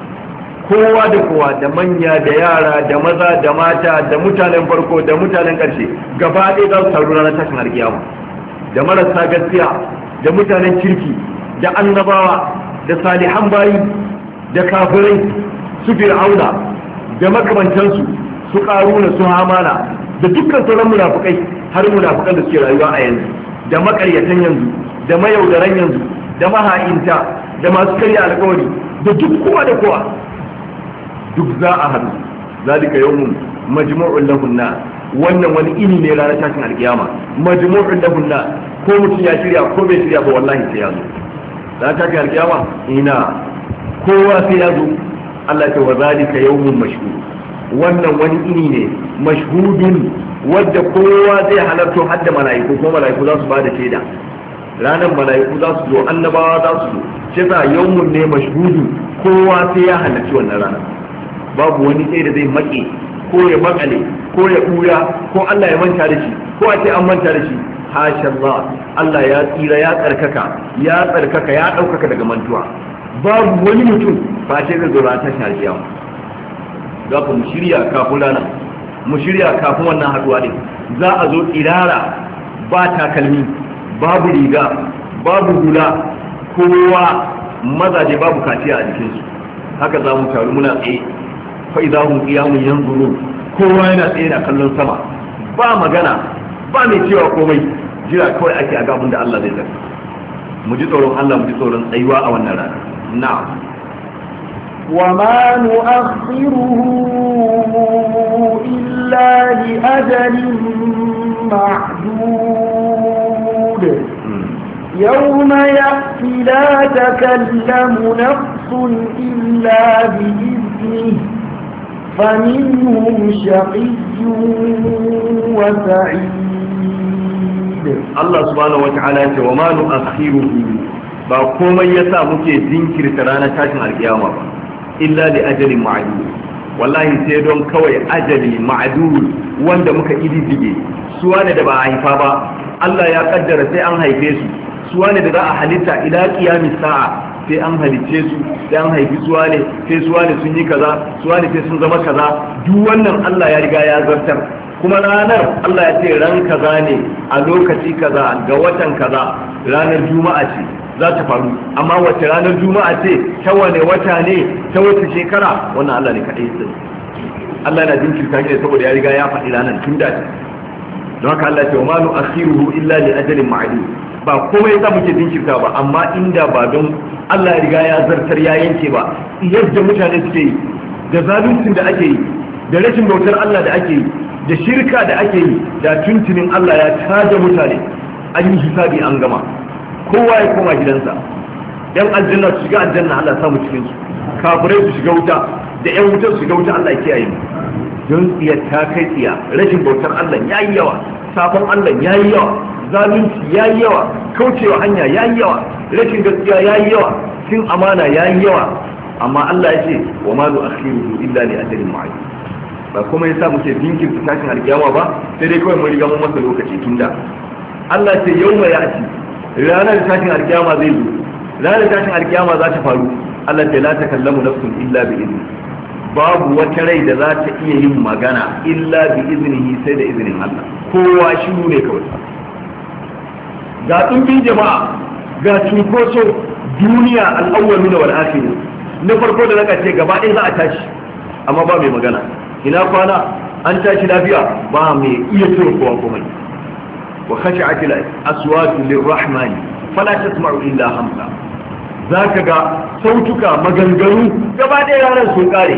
kowa da kowa, da manya da yara da maza da mata da mutanen farko da mutanen ƙarshe, gaba ɗaya za su taru ranar tashin alƙiyama, da marasa gaskiya da mutanen kirki da annabawa da salihan bayi da kafirai, su fir'auna da makamantansu, su ƙaruna, su hamana, da dukkan sauran munafukai, har munafukan da suke rayuwa a yanzu, da makaryatan yanzu, da mayaudaran yanzu, da maha'inta, da masu karya alkawari, da duk kowa da kowa, duk za a haɗu. Zalika yawmun majmu'un lahun nas, wannan wani ini ne ranar tashin alkiyama, majmu'un lahun nas, ko mutum ya shirya ko bai shirya ba wallahi sai ya zo ranar tashin alkiyama. Ina kowa sai ya zo. Allah ya ce wa zalika yawmun mashhud, wannan wani ini ne mashhudun, wadda kowa zai halarto, har da mala'iku, ko mala'iku za su ba da shaida ranar, mala'iku za su zo, annabawa za su zo, shi sa yawmun ne mashhudu, kowa sai ya halarci wannan rana. Babu wani ɗaya da zai maƙe ko ya makale ko ya ɓuya ko Allah ya manta da shi ko a ce an manta da shi. Hasha Allah, Allah ya tsira, ya tsarkaka, ya tsarkaka, ya ɗaukaka daga mantuwa. Babu wani mutum ba ce zai zo ranar tashin alkiyama. Za ku mu shirya kafin rana, mu shirya kafin wannan haduwa ne. Za a zo irara, ba takalmi, babu riga, babu hula, kowa mazaje babu kaciya a jikinsu. Haka za mu taru muna tsaye, fa idza hum qiyamun yanzurun, kowa yana tsaye na kallon sama, ba magana, ba mai cewa komai, jira kawai ake a gabun da Allah zai tsaya. Mu ji tsoron Allah, mu ji tsoron tsayuwa a wannan rana. Na'am. وما نؤخره إلا لأجل معدود يوم يأتي لا تكلم نفس إلا بإذنه فمنهم شقي وسعيد. الله سبحانه وتعالى وما نؤخره ba komai yasa muke jinkirta ranar tashin alkiyama ba illa li ajalin ma'dud, wallahi sai don kawai ajali ma'dud wanda muka ididige su wane da ba a haifa ba, Allah ya kaddara sai an haife su, su wane da za a halitta ila qiyamis sa'a sai an halicce su, sai an haifi su wane, sai su wane sun yi kaza, su wane sai sun zama kaza, duk wannan Allah ya riga ya zartar. Kuma ranar Allah ya ce ran kaza ne a lokaci kaza ga watan kaza, ranar juma'a ce za ta faru, amma wace ranar juma'a ce, ta wane wata ne, ta wace shekara, wannan Allah ne kaɗai sani. Allah na jinkirta shi ne saboda ya riga ya faɗi ranar tun da don haka Allah ya ce wa ma nu'akhiruhu illa li ajalin ma'lum ba komai yasa muke jinkirta ba amma inda ba don Allah ya riga ya zartar ya yanke ba yadda mutane suke yi da zaluncin da ake yi da rashin bautar Allah da ake yi da shirka da ake yi da tuntunin Allah ya tada mutane an yi hisabi an gama kowa ya koma gidansa yan aljanna su shiga aljanna Allah ya samu cikin su kafirai su shiga wuta da yan wutar su shiga wuta Allah ya kiyaye mu don tsiya ta kai tsiya rashin bautar Allah yayi yawa sabon Allah yayi yawa zalunci yayi yawa kaucewa hanya yayi yawa rashin gaskiya yayi yawa cin amana yayi yawa amma Allah ya ce wa ma nu'akhiruhu illa li ajalin mu'ayyan ba kuma yasa muke jinkirta tashin alkiyama ba sai dai kawai mun riga mun masa lokaci tunda Allah ce yauma ya'ti ranar tashin alkiyama zai zo ranar tashin alkiyama za ta faru Allah ce la takallamu nafsun illa bi idni babu wata rai da za ta iya yin magana illa bi iznihi sai da izinin Allah kowa shiru ne kawai ga ɗumbin jama'a ga cunkoso duniya al'awwaluna wal akhirin na farko da naka ce gaba ɗaya za a tashi amma ba mai magana ina kwana an tashi lafiya ba mai iya tura kowa komai wa khashi'at al-aswatu lirrahmani fala tasma'u illa hamsa zaka ga sautuka maganganu gaba ɗaya ranar sun kare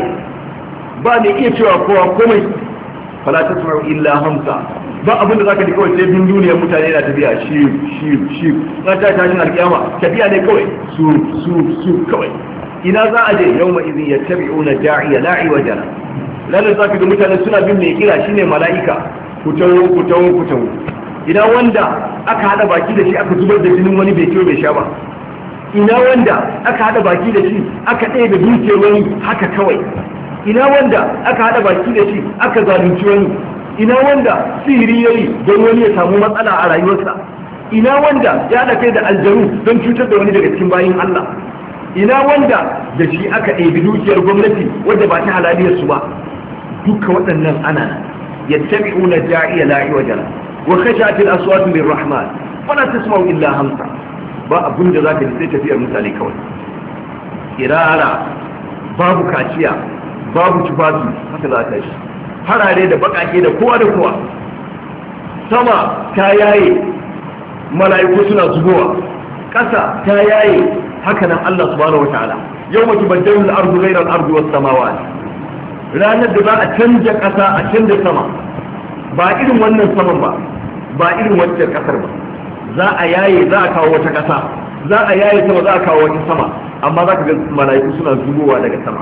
ba mai iya cewa kowa komai fala tasma'u illa hamsa ba abin da zaka ji kawai sai bin duniyar mutane na tafiya shi shi shi na ta tashin alkiyama tafiya ne kawai su su su kawai ina za a je yawma idhin yattabi'una da'iya la'i wa jana lalle zaka ga mutane suna bin mai kira shine mala'ika ku tawo ku tawo ku tawo ina wanda aka hada baki da shi aka zubar da jinin wani bai ciwo bai sha ba ina wanda aka hada baki da shi aka ɗaya da dukiyar wani haka kawai ina wanda aka hada baki da shi aka zalunci wani ina wanda sihiri yayi don wani ya samu matsala a rayuwarsa ina wanda ya haɗa kai da aljanu don cutar da wani daga cikin bayin Allah ina wanda da shi aka ɗebi dukiyar gwamnati wadda ba ta halaliyar su ba duka waɗannan ana yattabi'una da'iya la'i wa jala wa khashat al-aswat lirrahman fala tasma'u illa hamsa ba abin da zaka ji sai tafiyar mutane kawai kirara babu kaciya babu tufafi haka za ta shi farare da bakake da kowa da kowa sama ta yaye mala'iku suna zubowa ƙasa ta yaye haka nan Allah subhanahu wataala yau mutu baddalu al-ardu ghayra al-ardi was samawati ranar da za a canja ƙasa a canja sama ba irin wannan saman ba ba irin wacce ƙasar ba za a yaye za a kawo wata ƙasa za a yaye sama za a kawo wata sama amma za ka ga mala'iku suna zubowa daga sama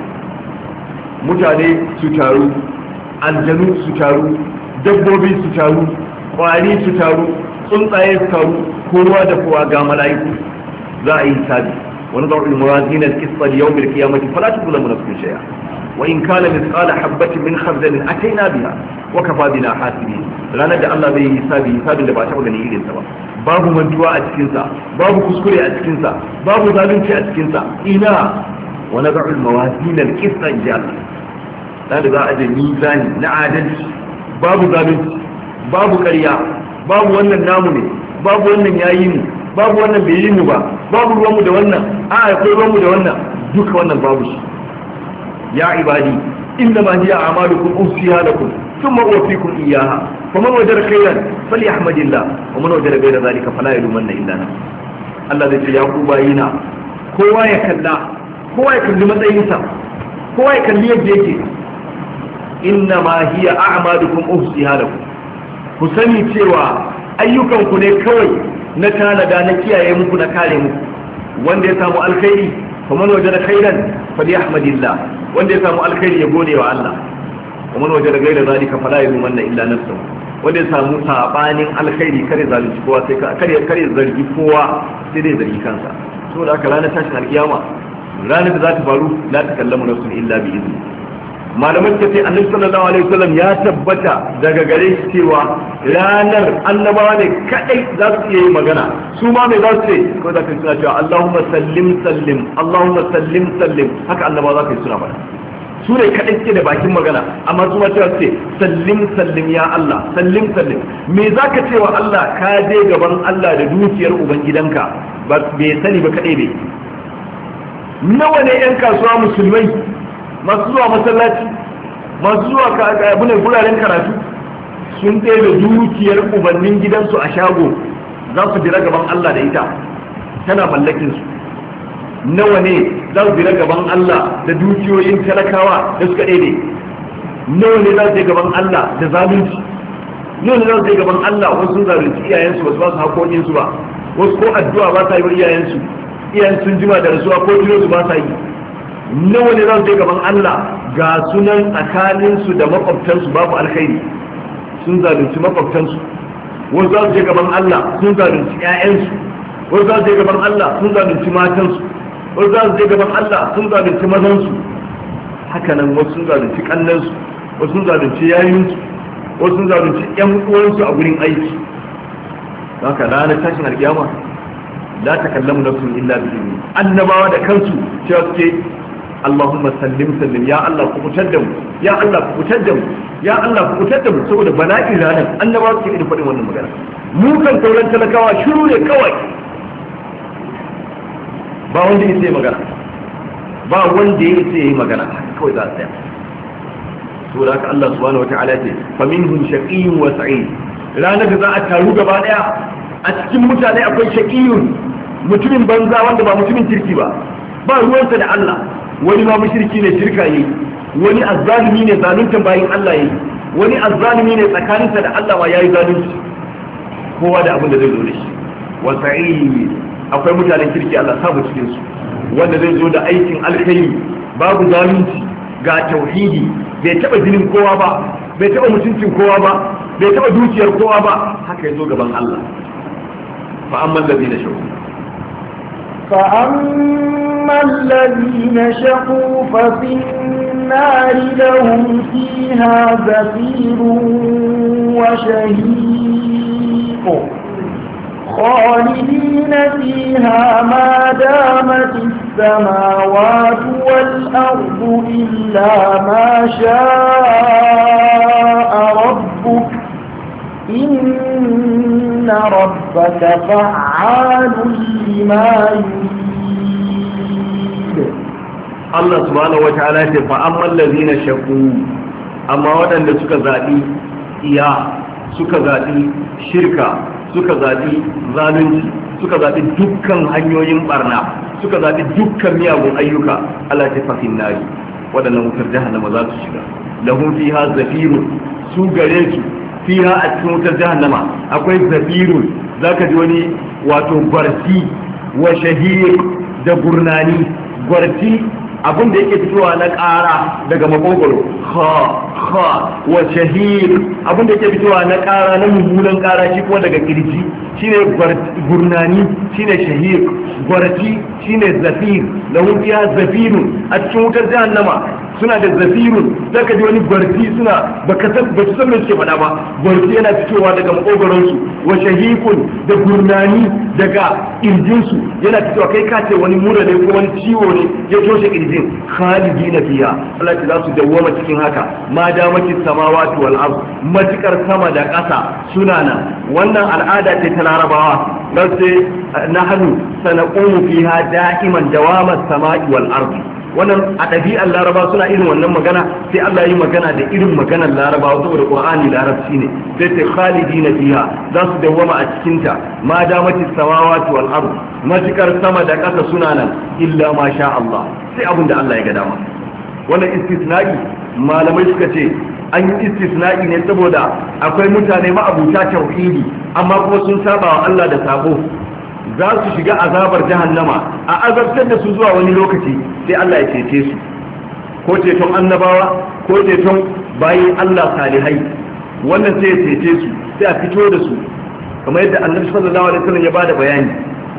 mutane su taru aljanu su taru dabbobi su taru kwari su taru tsuntsaye su taru kowa da kowa ga mala'iku za a yi hisabi wani zaɓi mawazin al-qisṭa li yawm al-qiyamati fala tuzlamu nafsun shay'a wa in kana mithqala habatin min khardalin ataina biha wa kafa bina hasibin ranar da Allah zai yi hisabi hisabin da ba ta gani irin sa ba babu mantuwa a cikin sa babu kuskure a cikin sa babu zalunci a cikin sa ina wa nad'u al-mawazin al-qisṭa injalla da za a je mizani na adalci babu zalunci babu ƙarya babu wannan namu ne babu wannan yayi mu babu wannan bai yi mu ba babu ruwanmu da wannan a akwai ruwanmu da wannan duka wannan babu shi ya ibadi inna ma hiya a'malukum usiha lakum thumma uwaffikum iyyaha faman wajada khayran falyahmadillah wa man wajada ghayra dhalika fala yalumanna illa nafsa Allah zai ce ya ku bayina kowa ya kalla kowa ya kalli matsayinsa kowa ya kalli yadda yake inna ma hiya a'malukum uhsiha lakum ku sani cewa ayyukan ku ne kawai na tanada na kiyaye muku na kare muku wanda ya samu alkhairi faman wajada khairan falyahmadillah wanda ya samu alkhairi ya gode wa Allah faman wajada ghayra zalika fala yumanna illa nafsuhu wanda ya samu sabanin alkhairi kare zalunci kowa sai kare kare zargi kowa sai dai zargi kansa saboda haka ranar tashin alkiyama ranar da za ta faru la takallamu nafsun illa bi izni malaman ta ce annabi sallallahu alaihi wasallam ya tabbata daga gare shi cewa ranar annabawa ne kadai za su iya yin magana su ma mai za su ce ko za ka suna cewa Allahumma sallim sallim Allahumma sallim sallim haka annabawa za ka yi suna faɗa su ne kadai suke da bakin magana amma su ma cewa su ce sallim sallim ya Allah sallim sallim me za ka ce wa Allah ka je gaban Allah da dukiyar ubangidanka ba bai sani ba kadai bai nawa ne yan kasuwa musulmai masu zuwa masallaci masu zuwa abunan guraren karatu sun ɗebe dukiyar ubannin gidansu a shago za su jira gaban Allah da ita tana mallakin su. Nawa ne za su jira gaban Allah da dukiyoyin talakawa da suka ɗebe? Nawa ne za su je gaban Allah da zalunci? Nawa ne za su je gaban Allah wasu sun zalunci iyayensu ba su ba su haƙoƙinsu ba, wasu ko addu'a ba sa yi wa iyayensu, iyayen sun jima da rasuwa ko jiro su ba sa yi. Nawa ne za su je gaban Allah ga sunan tsakaninsu da makwabtansu babu alkhairi, sun zalunci makwabtansu. Wasu za su je gaban Allah sun zalunci ƴaƴansu, wasu za su je gaban Allah sun zalunci matansu, wasu za su je gaban Allah sun zalunci mazansu. Haka nan wasu sun zalunci kannansu, wasu sun zalunci yayinsu, wasu sun zalunci ƴan uwansu a gurin aiki. Haka ranar tashin alkiyama la takallamu nafsun illa bi idni. Annabawa da kansu cewa suke Allahumma sallim sallim, ya Allah ku kutar da mu, ya Allah ku kutar da mu, ya Allah ku kutar da mu, saboda bala'i ranar annabawa suke irin faɗin wannan magana. Mu kan sauran talakawa shiru ne kawai, ba wanda ya sai magana, ba wanda ya sai yi magana kawai za a tsaya. Saboda haka Allah subhanahu wata'ala ce fa minhum shaqiyyun wa sa'id. Ranar da za a taru gaba daya a cikin mutane akwai shaqiyyun, mutumin banza wanda ba mutumin kirki ba, ba ruwansa da Allah. Wani ma mushriki ne, shirka yi, wani azzalimi ne, zaluntan bayin Allah yi, wani azzalimi ne tsakaninsa da Allah ma yayi zalunci. Kowa da abin da zai zo da shi. Wa sa'id, akwai mutanen kirki Allah sabu cikin su, wanda zai zo da aikin alkhairi, babu zalunci, ga tauhidi, bai taba jinin kowa ba, bai taba mutuncin kowa ba, bai taba dukiyar kowa ba, haka yazo gaban Allah. Fa amman ladina shaqu فأما الذين شقوا ففي النار لهم فيها زفير وشهيق خالدين فيها ما دامت السماوات والأرض إلا ما شاء ربك إن ربك فعال لما يريد. الله سبحانه وتعالى فأما الذين شقوا أما ودن suka zaɓi iya suka zaɓi shirka suka zaɓi zalunci suka zaɓi dukkan hanyoyin barna suka zaɓi dukkan miyagun ayyuka Allah ta fafin nari waɗannan wutar jahannama za su shiga lahum fiha zafirun su gare su fiha a cikin wutar jahannama akwai zafirun zaka ji wani wato gwarti wa shahir da gurnani. Gwarti abin da yake fitowa na ƙara daga makogoro, ha ha wa shahir abin da yake fitowa na ƙara na mummunan ƙara shi kuma daga kirji shine gurnani, shine shahir. Gwarti shine zafir, lahum fiha zafirun a cikin wutar jahannama suna da zafirun, zaka ji wani gwarti suna baka san ba su san me suke faɗa ba. Gwarti yana fitowa daga makogoron su, wa shahikun da gurnani daga kirjin su yana fitowa kai ka ce wani mura ne ko wani ciwo ne ya toshe kirjin. Khalidina fiha Allah ta za su dawwama cikin haka ma damatis samawati wal ard, matikar sama da ƙasa suna nan. Wannan al'ada ce ta Larabawa, dan sai nahnu sanaqumu fiha da'iman dawamas samai wal ard. Wannan a ɗabi'ar Laraba suna irin wannan magana, sai Allah yi magana da irin maganar Larabawa saboda Qur'ani larabci ne. Sai sai khalidina fiha za su dawwama a cikin ta ma damatis samawati wal ard, matikar sama da ƙasa suna nan illa ma sha Allah, sai abin da Allah ya ga dama. Wannan istisna'i malamai suka ce an yi istisna'i ne saboda akwai mutane ma'abuta tauhidi amma kuma sun saba wa Allah da sabo, za su shiga azabar jahannama a azabtar da su zuwa wani lokaci sai Allah ya cece su, ko ceton annabawa ko ceton bayin Allah salihai. Wannan sai ya cece su, sai a fito da su kamar yadda Annabi sallallahu alaihi wasallam ya bada bayani.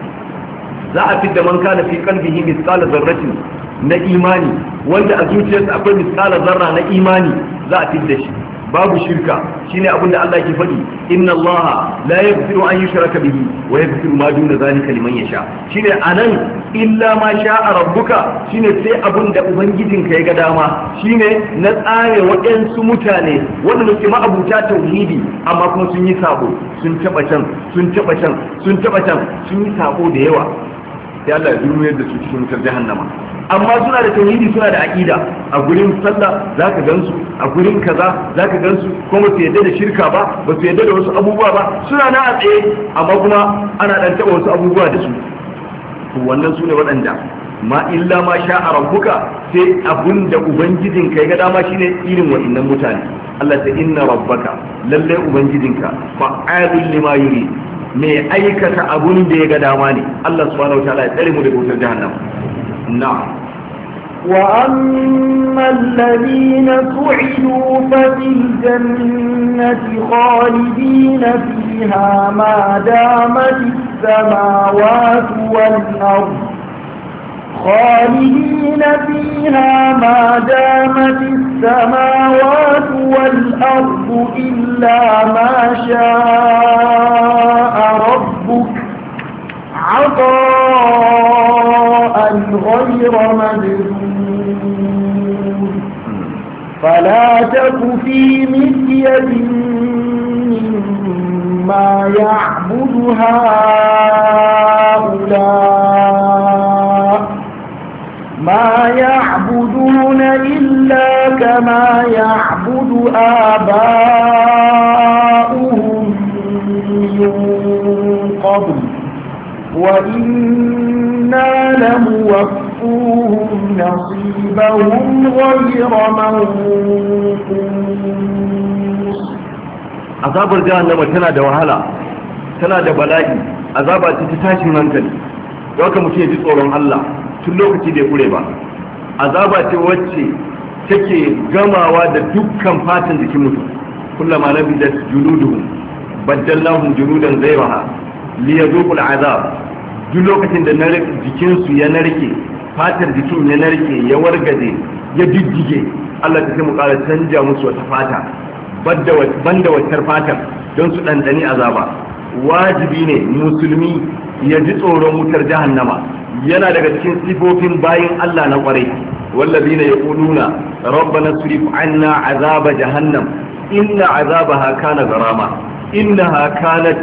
Za a fidda man kana fi qalbihi mithqala dharratin na imani, wanda a zuciyarsa akwai mithqala zarra na imani, za a fidda shi. Babu shirka, shine abin da Allah ke faɗi, inna Allah la yaghfiru an yushraka bihi wa yaghfiru ma duna zalika liman yasha. Shine anan illa ma sha'a rabbuka, shine sai abin da ubangijinka ya ga dama, shine na tsare waɗansu mutane waɗanda suke ma'abuta tauhidi amma kuma sun yi sabo, sun taba can sun taba can sun taba can sun yi sabo da yawa, sai Allah ya durmuyar da su cikin wutar jahannama. amma suna da tauhidi suna da aqida a gurin sallah zaka gansu a gurin kaza zaka gansu kuma su yadda da shirka ba ba su yadda da wasu abubuwa ba suna na a tsaye amma kuma ana dan taba wasu abubuwa da su to wannan sune waɗanda ma illa ma sha'a rabbuka sai abun da ubangijinka ya ga dama shine irin wa'annan mutane Allah ta inna rabbaka lalle ubangijinka fa'alul lima yuri mai aikata abun da ya ga dama ne Allah subhanahu wataala ya tsare mu daga wutar jahannam na'am وأما الذين سعدوا ففي الجنة خالدين فيها ما دامت السماوات والأرض خالدين فيها ما دامت السماوات والأرض إلا ما شاء ربك عطاء غير مجدود فلا تك في مرية مما يعبد هؤلاء ما يعبدون إلا كما يعبد آباؤهم من قبل وإنا لموفوهم نصيبهم غير منقوص. عذاب الجهنم tana da wahala tana da bala'i azaba ce ta tashin hankali da haka mutum ya ji tsoron Allah tun lokaci bai kure ba azaba ce wacce take gamawa da dukkan fatan jikin mutum kullama nabidat juluduhum baddalnahum juludan ghayraha liyazuqul azab duk lokacin da jikinsu ya narke fatar jikin ya narke ya wargaje ya diddige Allah ta sai mu ƙara canja musu wata fata banda waccar fatar don su ɗanɗani azaba wajibi ne musulmi ya ji tsoron wutar jahannama yana daga cikin sifofin bayin Allah na kwarai wallazina yaquluna rabbana surif anna azaba jahannam inna azabaha kana garama innaha kanat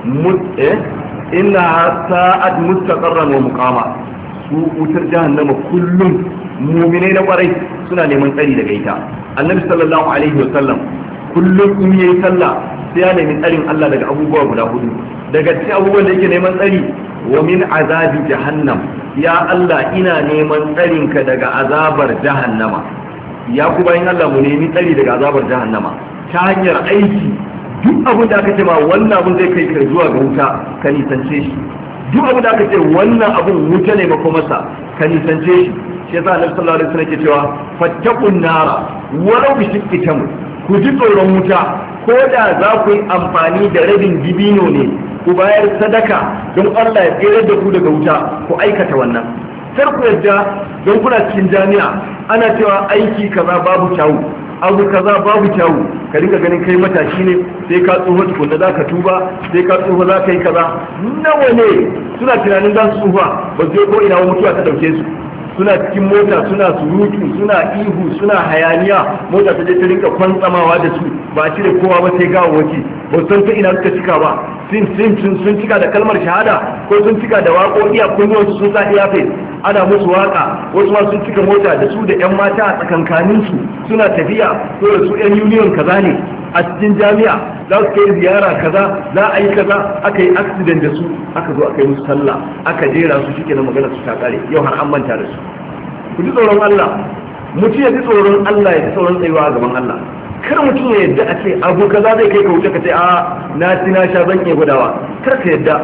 eh innaha sa'at mustaqarran wa muqama su wutar jahannama kullum mu'minai na kwarai suna neman tsari daga ita annabi sallallahu alaihi wa sallam kullum in yayi sallah sai ya nemi tsarin Allah daga abubuwa guda hudu daga cikin abubuwan da yake neman tsari wa min azabi jahannam ya Allah ina neman tsarinka daga azabar jahannama ya ku bayin Allah mu nemi tsari daga azabar jahannama ta hanyar aiki duk abin da aka ce ma wannan abin zai kai ka zuwa ga wuta ka nisance shi duk abin da aka ce wannan abin wuta ne mako masa ka nisance shi shi yasa Annabi sallallahu alaihi wasallam ke cewa fattaqun nara walau bi shiqqi tamr ku ji tsoron wuta ko da za ku yi amfani da rabin dibino ne ku bayar sadaka don Allah ya tsere da ku daga wuta ku aikata wannan kar ku yadda don kuna cikin jami'a ana cewa aiki kaza babu kyawu abu kaza babu kyawu ka dinga ganin kai matashi ne sai ka tsoho tukunna za ka tuba sai ka tsoho za ka yi kaza nawa ne suna tunanin za su tsufa ba zai ko ina mutuwa ta dauke su suna cikin mota suna surutu suna ihu suna hayaniya mota ta je ta rinka kwantsamawa da su ba cire kowa ba sai gawo waki ba san ta ina suka cika ba sin sin sun cika da kalmar shahada ko sun cika da waƙoƙi a kunnuwansu sun sa iyafe ana musu waka wasu ma sun cika mota da su da yan mata a tsakankanin su suna tafiya ko da su yan union kaza ne a cikin jami'a za su kai ziyara kaza za a yi kaza aka yi accident da su aka zo aka yi musu sallah aka jera su shike na magana su ta kare yau har an manta da su ku ji tsoron Allah mutum ya ji tsoron Allah ya ji tsoron tsayuwa a gaban Allah kar mutum ya yadda a ce abu kaza zai kai ka wuce ka ce a na ci na sha zan iya gudawa kar ka yadda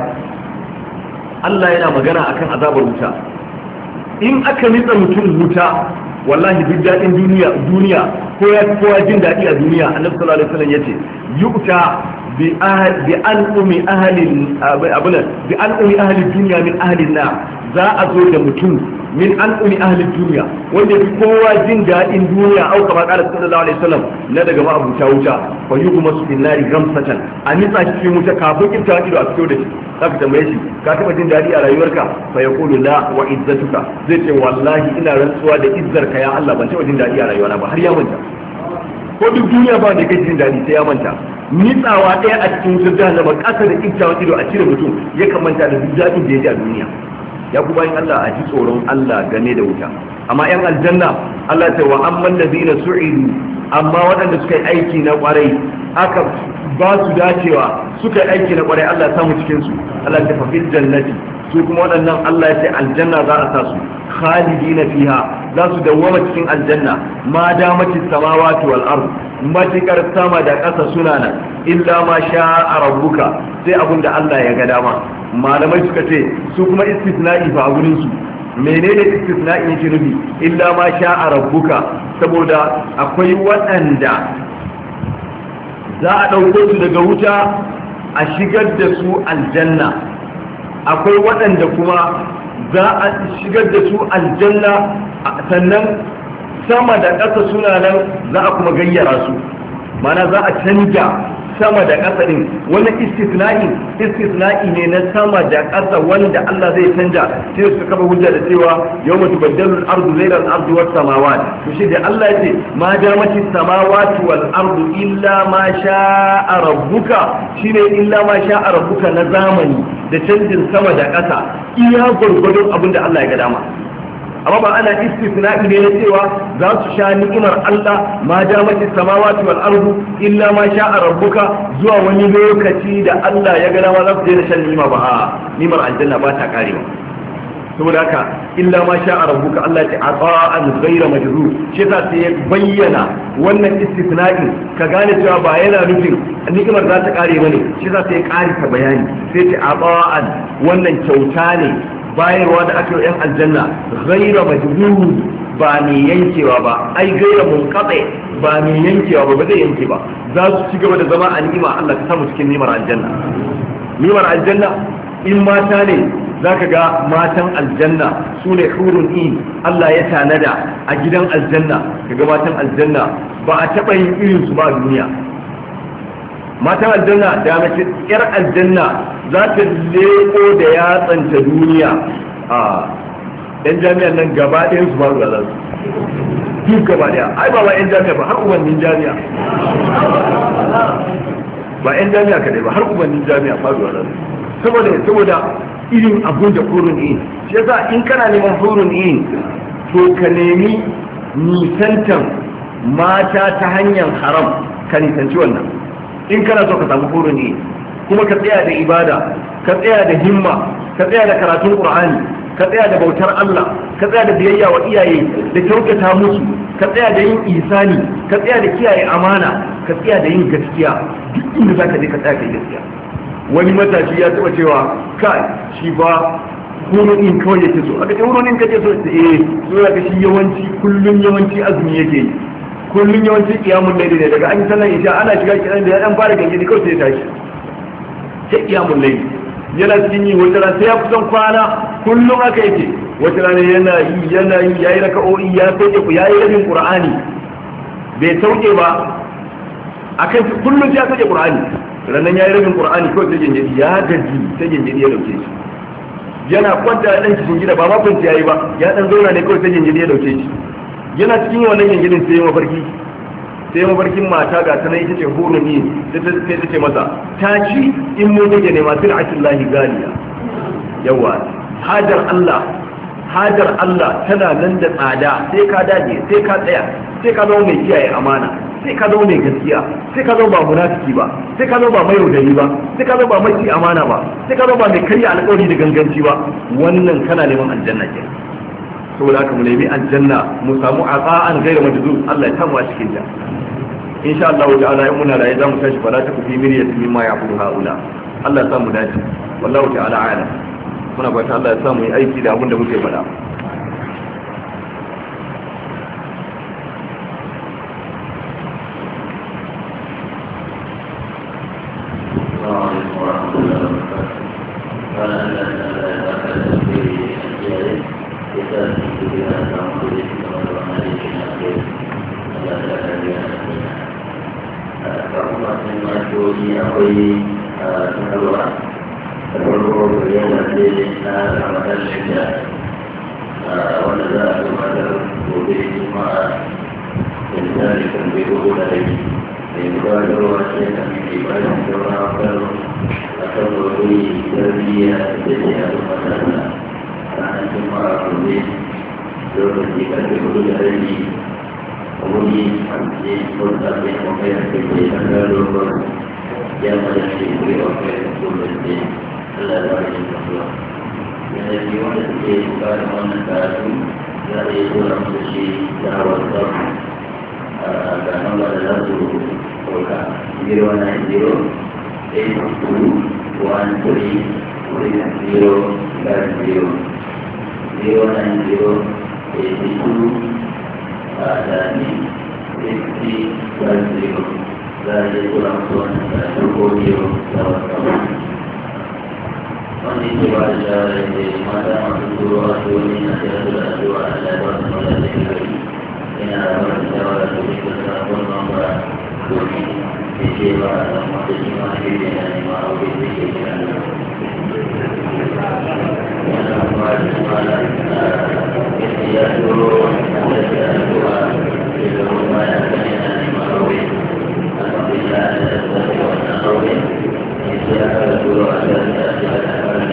Allah yana magana akan azabar wuta in aka nitsa mutum wuta wallahi duk daɗin duniya duniya ko ya fi kowa jin daɗi a duniya annabi sallallahu alaihi wasallam yace yu'ta bi bi an umi ahli abuna bi an umi ahli dunya min ahli na za a zo da mutum min an umi ahli duniya wanda fi kowa jin daɗin duniya au kama qala sallallahu alaihi wasallam na daga ma'abuta wuta fa yughma su bin nari gamsatan a nitsa shi cikin wuta kafin kinta ido a fito da shi zaka tambaye shi ka taba jin daɗi a rayuwarka fa yaqulu la wa izzatuka zai ce wallahi ina rantsuwa da izzarka ya Allah ban taba jin daɗi a rayuwana ba har ya manta ko duk duniya ba da kai jin daɗi sai ya manta nitsawa ɗaya a cikin wutar jahannama ƙasa da kinta ido a cire mutum ya manta da duk daɗin da ya ji a duniya ya ku bayin Allah a ji tsoron Allah game da wuta. Amma yan aljanna Allah ta wa amman ladina su'idu, amma waɗanda suka yi aiki na kwarai aka ba su dacewa suka yi aiki na kwarai Allah ya samu cikin su. Allah ta fafil jannati, su kuma waɗannan Allah ya ce aljanna za a sa su khalidina fiha, za su dawwama cikin aljanna ma damatis samawati wal ard, matikar sama da ƙasa suna nan, illa ma sha'a rabbuka, sai abin da Allah ya ga dama. Malamai suka ce su kuma istisna'i fa a gurin su, menene istisna'i yake nufi? Illa ma sha'a rabbuka, saboda akwai waɗanda za a ɗauko su daga wuta a shigar da su aljanna, akwai waɗanda kuma za a shigar da su aljanna sannan sama da ƙasa suna nan za a kuma gayyara su, mana za a canja sama da ƙasa ɗin. wani istisna'i istisna'i ne na sama da ƙasa wanda Allah zai canja, sai su kafa hujja da cewa yawma tubaddalu al-ardu ghayra al-ardi was samawat. To shi da Allah yace ma damati samawati wal ardu illa ma sha'a rabbuka, shine illa ma sha'a rabbuka na zamani da canjin sama da ƙasa iya gurgurdun abin da Allah ya ga dama. amma ba ana istisna'i ne na cewa za su sha ni'imar Allah ma damati samawati wal ardu illa ma sha'a rabbuka zuwa wani lokaci da Allah ya ga dama za su daina shan ni'ima ba. a ni'imar aljanna ba ta karewa. saboda haka illa ma sha'a rabbuka Allah ya ata'an ghayra majzur, shi yasa sai ya bayyana wannan istisna'i ka gane cewa ba yana nufin ni'imar za ta kare bane, shi yasa sai ya kare ta bayani sai ta ata'an wannan kyauta ne bayarwa da aka yi yan aljanna ghaira majbur, ba ne yankewa ba, ai gaira munqati, ba ne yankewa ba, ba zai yanke ba, za su ci gaba da zama a ni'ima. Allah ka samu cikin ni'imar aljanna. Ni'imar aljanna in mata ne zaka ga matan aljanna su ne hurun in Allah ya tanada a gidan aljanna, kaga matan aljanna ba a taɓa yin irin su ba a duniya. matan aljanna da mace yar aljanna za ta leko da yatsanta duniya a yan jami'an nan gaba ɗayan su ba su da su duk gaba ɗaya, ai ba ba yan jami'a ba har ubannin jami'a, ba yan jami'a kadai ba har ubannin jami'a ba su da su, saboda saboda irin abun da hurun in. shi yasa in kana neman hurun in to ka nemi nisantan mata ta hanyar haram, ka nisanci wannan in kana so ka samu hurun in. kuma ka tsaya da ibada, ka tsaya da himma, ka tsaya da karatun qur'ani, ka tsaya da bautar Allah, ka tsaya da biyayya wa iyaye da kyautata musu, ka tsaya da yin ihsani, ka tsaya da kiyaye amana, ka tsaya da yin gaskiya. duk inda zaka je ka tsaya kai gaskiya. wani matashi ya taba cewa kai shi ba hurun in kawai yake so, aka ce hurun in kace so eh so ya ga shi yawanci kullun yawanci azumi yake yi, kullun yawanci kiyamun laili ne, daga an yi sallar isha ana shiga kiran da ya dan fara gangidi kawai sai ya tashi sai kiyamun laili yana cikin yi. wata rana sai ya kusan kwana kullum aka yake, wata rana yana yi yana yi yayi raka'o'i ya sauke ku yayi rabin qur'ani bai sauke ba, akan kullum sai ya sauke qur'ani, ranan yayi rabin qur'ani kawai sai gangidi ya gaji sai gangidi ya dauke shi, yana kwanta dan cikin gida ba ma kwanci yayi ba, ya dan zauna ne kawai sai gangidi ya dauke shi. yana cikin wannan gangidin sai mafarki sai mafarkin mata ga ta nan ita ce hurumi, sai ta ce masa ta ci in mu nake ne masu lahi galiya. yawa hajar Allah hajar Allah tana nan da tsada, sai ka dage, sai ka tsaya, sai ka zama mai kiyaye amana, sai ka zama mai gaskiya, sai ka zama ba munafiki ba, sai ka zama ba mai yaudari ba, sai ka zama ba mai amana ba, sai ka zama ba mai karya alƙawari da ganganci ba. wannan kana neman aljanna ke. saboda haka mu nemi aljanna mu samu ata'an ghayra majzuz, Allah ya samu a cikin ta. insha Allah ta'ala in muna raye zamu tashi fara ta kufi miriyat mimma yaqulu haula. Allah ya samu dace, wallahu ta'ala a'lam. muna fata Allah ya samu yi aiki da abin da muke faɗa. ranar juma'a gobe lokaci karfe hudu da rabi wuri hanci ko tafi a kai a kai kai an gado ba ya mada shi kuri a kai a kowace Allah da wani kasuwa yana shi wanda suke bukatar wannan karatu za a yi tura musu shi da hawa samu ga namba da za su ɗauka zero nine zero eight two one three three zero five zero zero nine zero eight two sixty five zero za a yi tura musu wannan karatu ko biyu da wasu wani ke ba da shawarar da mata masu turo a wani na tare da addu'a Allah ya ba su mala da gari yana da wani shawara da ke da sabon mamba domin da ke ba a zama da shi ma ke da yana nema a wuri da ke gina da yana kuma da mala da ya turo da ya addu'a da da kuma ya kan yana nema a wuri alhamdulillah da ya zai wannan aure ya kara turo a da ya ce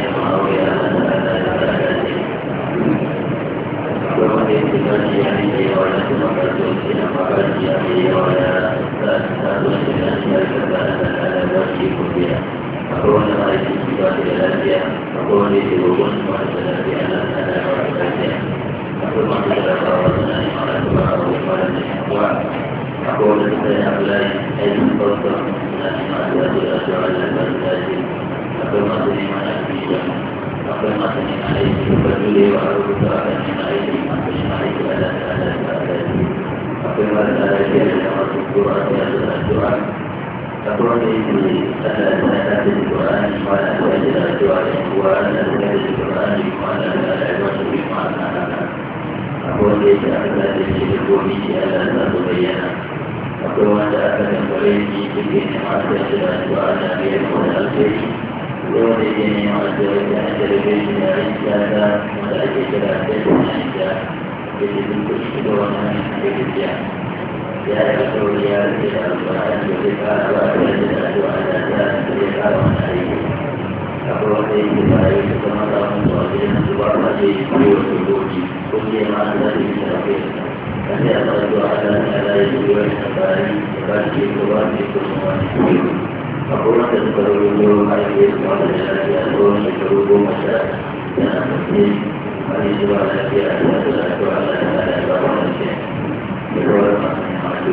akwai masu neman aiki da dole wa a rubuta a kan neman aiki masu neman aiki a da ta da ta da akwai masu lafiya da masu zuwa da yasu da zuwa akwai wanda yake da da ta da ta da Qur'ani ma da ta da zuwa da kuwa da ta da Qur'ani ma da ta da wasu bi ma na na akwai wanda yake aka da shi da gobe ya da ta da bayyana akwai wanda aka tambare shi da ke neman da zuwa da biyar da alheri wanda ke nema da wata jirgin da rinja da wanda ake kira da rinja da ke duk kuɗi da wannan jirgiya ya yi kawai ya rike da alfahari da zai kara ba da yadda da zuwa da ta da zai kara wani aiki akwai wanda yake bayan da kuma samun zuwa gidan su ba ma zai yi wasu doki ko ke ma da zai yi shafe kan ya ba zuwa da ta da yi wani sabari da ba ke ko ba ke ko wani akwai wanda suka rubuto aiki wanda da lafiya tsawon shekaru goma sha yana mace wani zuwa lafiya da wata lafiya Allah ta da ba wani ce da rawar masu masu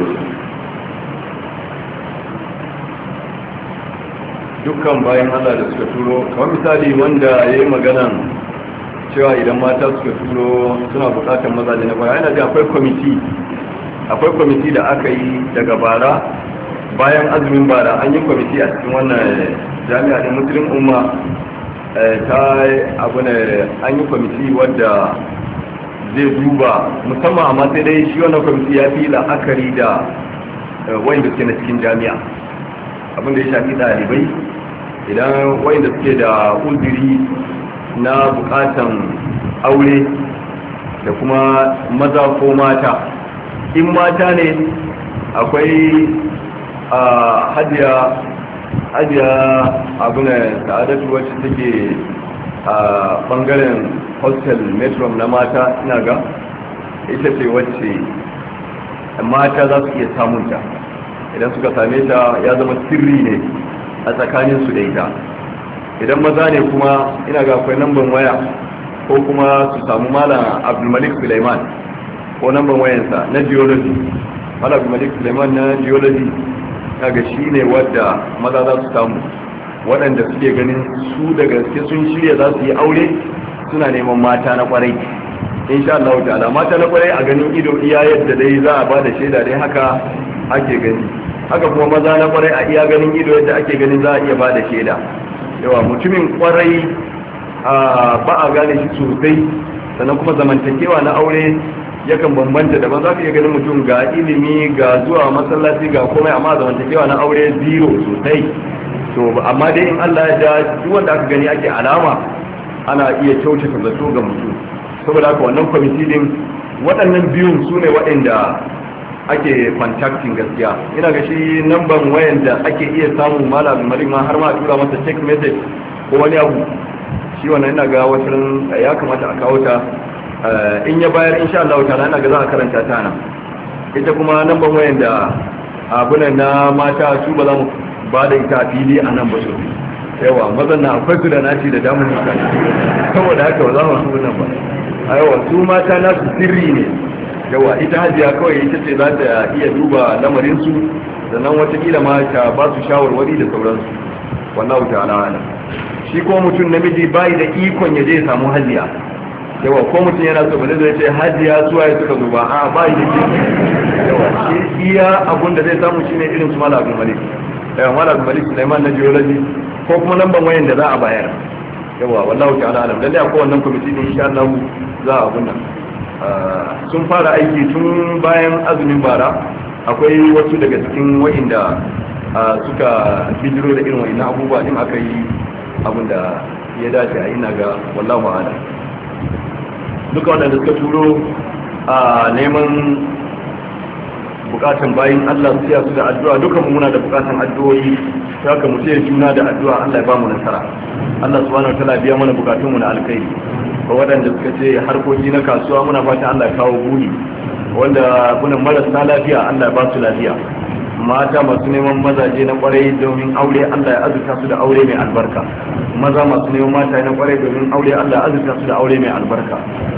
dukkan bayan Allah da suka turo kamar misali wanda ya yi maganan cewa idan mata suka turo suna bukatar mazaje na baya yana da akwai kwamiti akwai kwamiti da aka yi daga bara bayan azumin bara an yi kwamiti a cikin wannan jami'a din musulun umma ta abu ne an yi kwamiti wadda zai duba musamman amma sai dai shi wannan kwamiti ya fi la'akari da wayanda suke na cikin jami'a abinda ya shafi ɗalibai idan wayanda suke da uzuri na bukatan aure da kuma maza ko mata in mata ne akwai a hajiya hajiya abinan sa'adatu wacce take a bangaren hostel metro na mata ina ga ita ce wacce mata za su iya samunta idan suka same ta ya zama sirri ne a tsakaninsu da ita idan maza ne kuma ina ga akwai namban waya ko kuma su samu malam abdulmalik suleiman ko namban wayansa na geology malam abdulmalik suleiman na geology kaga shi ne wadda maza za su samu waɗanda suke ganin su da gaske sun shirya za su yi aure suna neman mata na kwarai insha Allah ta'ala mata na kwarai a ganin ido iya yadda dai za a ba da shaida dai haka ake gani haka kuma maza na kwarai a iya ganin ido yadda ake ganin za a iya ba da shaida yawa mutumin kwarai ba a gane shi sosai sannan kuma zamantakewa na aure yakan bambanta daban za ka iya ganin mutum ga ilimi ga zuwa masallaci ga komai amma zamantakewa na aure zero sosai to amma dai in Allah ya ja duk wanda aka gani ake alama ana iya kyautata zato ga mutum saboda haka wannan kwamiti din waɗannan biyun su ne waɗanda ake contacting gaskiya ina ga shi namban wayan da ake iya samu malam malik ma har ma a tura masa text message ko wani abu shi wannan ina ga wata ya kamata a kawo ta in ya bayar insha Allah ta'ala ina ga za a karanta ta nan ita kuma namban wayan da abunan na mata su ba za mu ba da ita a fili a nan ba su yawa mazan na akwai su da naci da damun mutane saboda haka ba za mu su nan ba a yawa su mata nasu sirri ne yawa ita hajiya kawai ita ce za ta iya duba lamarinsu sannan watakila ma ta ba su shawarwari da sauransu wallahu ta'ala ala shi ko mutum namiji bai da ikon ya je ya samu hajiya yawa ko mutum yana so bane zai ce hajiya su waye suka zo ba a bai da ikon yawa shi iya abun da zai samu shine irin su mala abdul malik yawa mala abdul malik Sulaiman na geology ko kuma lamban wayan da za a bayar yawa wallahu ta'ala alam lalle akwai wannan committee din insha Allah za a bunna sun fara aiki tun bayan azumin bara akwai wasu daga cikin wa'inda suka bijiro da irin wa'innan abubuwa din aka yi abin da ya dace a ina ga wallahu a'ala duka wadanda suka turo a neman bukatan bayin Allah su su da addu'a duka mu muna da bukatan addu'o'i haka mu sai juna da addu'a Allah ya ba mu nasara Allah subhanahu wataala biya mana bukatun mu na alkhairi ko wadanda suka ce harkoki na kasuwa muna fatan Allah ya kawo buɗi wanda kuna marasa lafiya Allah ya ba su lafiya mata masu neman mazaje na kwarai domin aure Allah ya azurta su da aure mai albarka maza masu neman mata na kwarai domin aure Allah ya azurta su da aure mai albarka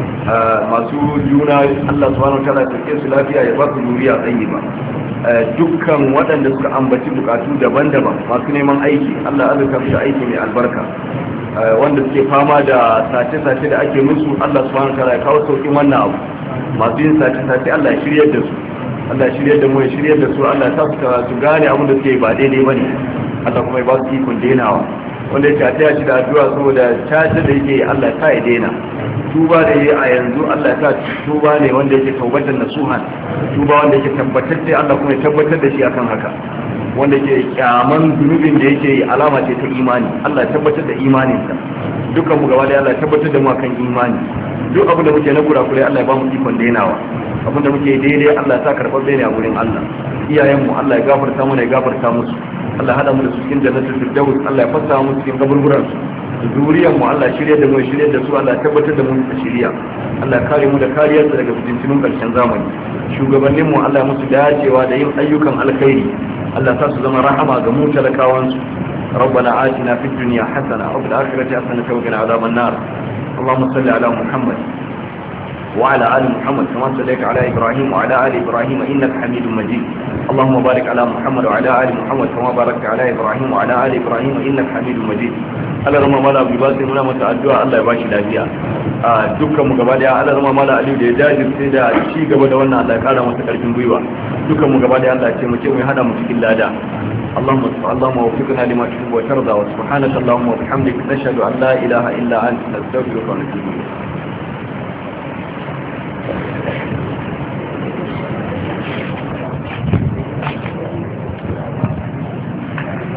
masu juna Allah subhanahu wataala ya sake su lafiya ya ba su zuriya tayyiba dukkan waɗanda suka ambaci bukatu daban-daban masu neman aiki Allah ya azurta su da aiki mai albarka wanda suke fama da sace-sace da ake musu Allah subhanahu wataala ya kawo sauƙin wannan abu masu yin sace-sace Allah ya shiryar da su Allah ya shiryar da mu ya shiryar da su Allah ya sa su gane abin da suke ba daidai bane Allah kuma ya ba su ikon denawa wanda ya taya shi da addu'a saboda caca da yake Allah ta ya daina tuba da yake a yanzu Allah ya sa tuba ne wanda yake taubatan nasuhan tuba wanda yake tabbatar da Allah kuma ya tabbatar da shi akan haka wanda ke kyaman zunubin da yake alama ce ta imani Allah ya tabbatar da imaninsa dukkan mu gaba da Allah ya tabbatar da mu akan imani duk abin da muke na kurakure Allah ya ba mu ikon dainawa abin da muke daidai Allah ya sa karɓar ne a gurin Allah iyayen mu Allah ya gafarta mana ya gafarta musu Allah ya hada mu da su cikin jannatul firdaus Allah ya fassa mu cikin kaburburan su zuriyan mu Allah shirye da mu shirye da su Allah ya tabbatar da mu da shiriya Allah ya kare mu da kariyarsa daga fitintunun karshen zamani shugabannin mu Allah ya musu dacewa da yin ayyukan alkhairi Allah ta su zama rahama ga mu talakawansu ربنا آتنا في الدنيا حسنة وفي الآخرة حسنة وقنا عذاب النار اللهم صل على محمد وعلى آل محمد كما صليت على إبراهيم وعلى آل إبراهيم إنك حميد مجيد اللهم بارك على محمد وعلى آل محمد كما باركت على إبراهيم وعلى آل إبراهيم إنك حميد مجيد Allah rama mala abu ba sai muna masa addu'a Allah ya bashi lafiya a dukkan mu gaba daya Allah rama mala aliyu da ya jajirce da ci gaba da wannan Allah ya kara masa karfin gwiwa dukkan mu gaba daya Allah ya ce mu ce mu hada mu cikin lada Allahumma Allahumma waffiqna lima tuhibbu wa tarda wa subhanaka Allahumma wa bihamdika nashhadu an la ilaha illa anta nastaghfiruka wa natubu ilayk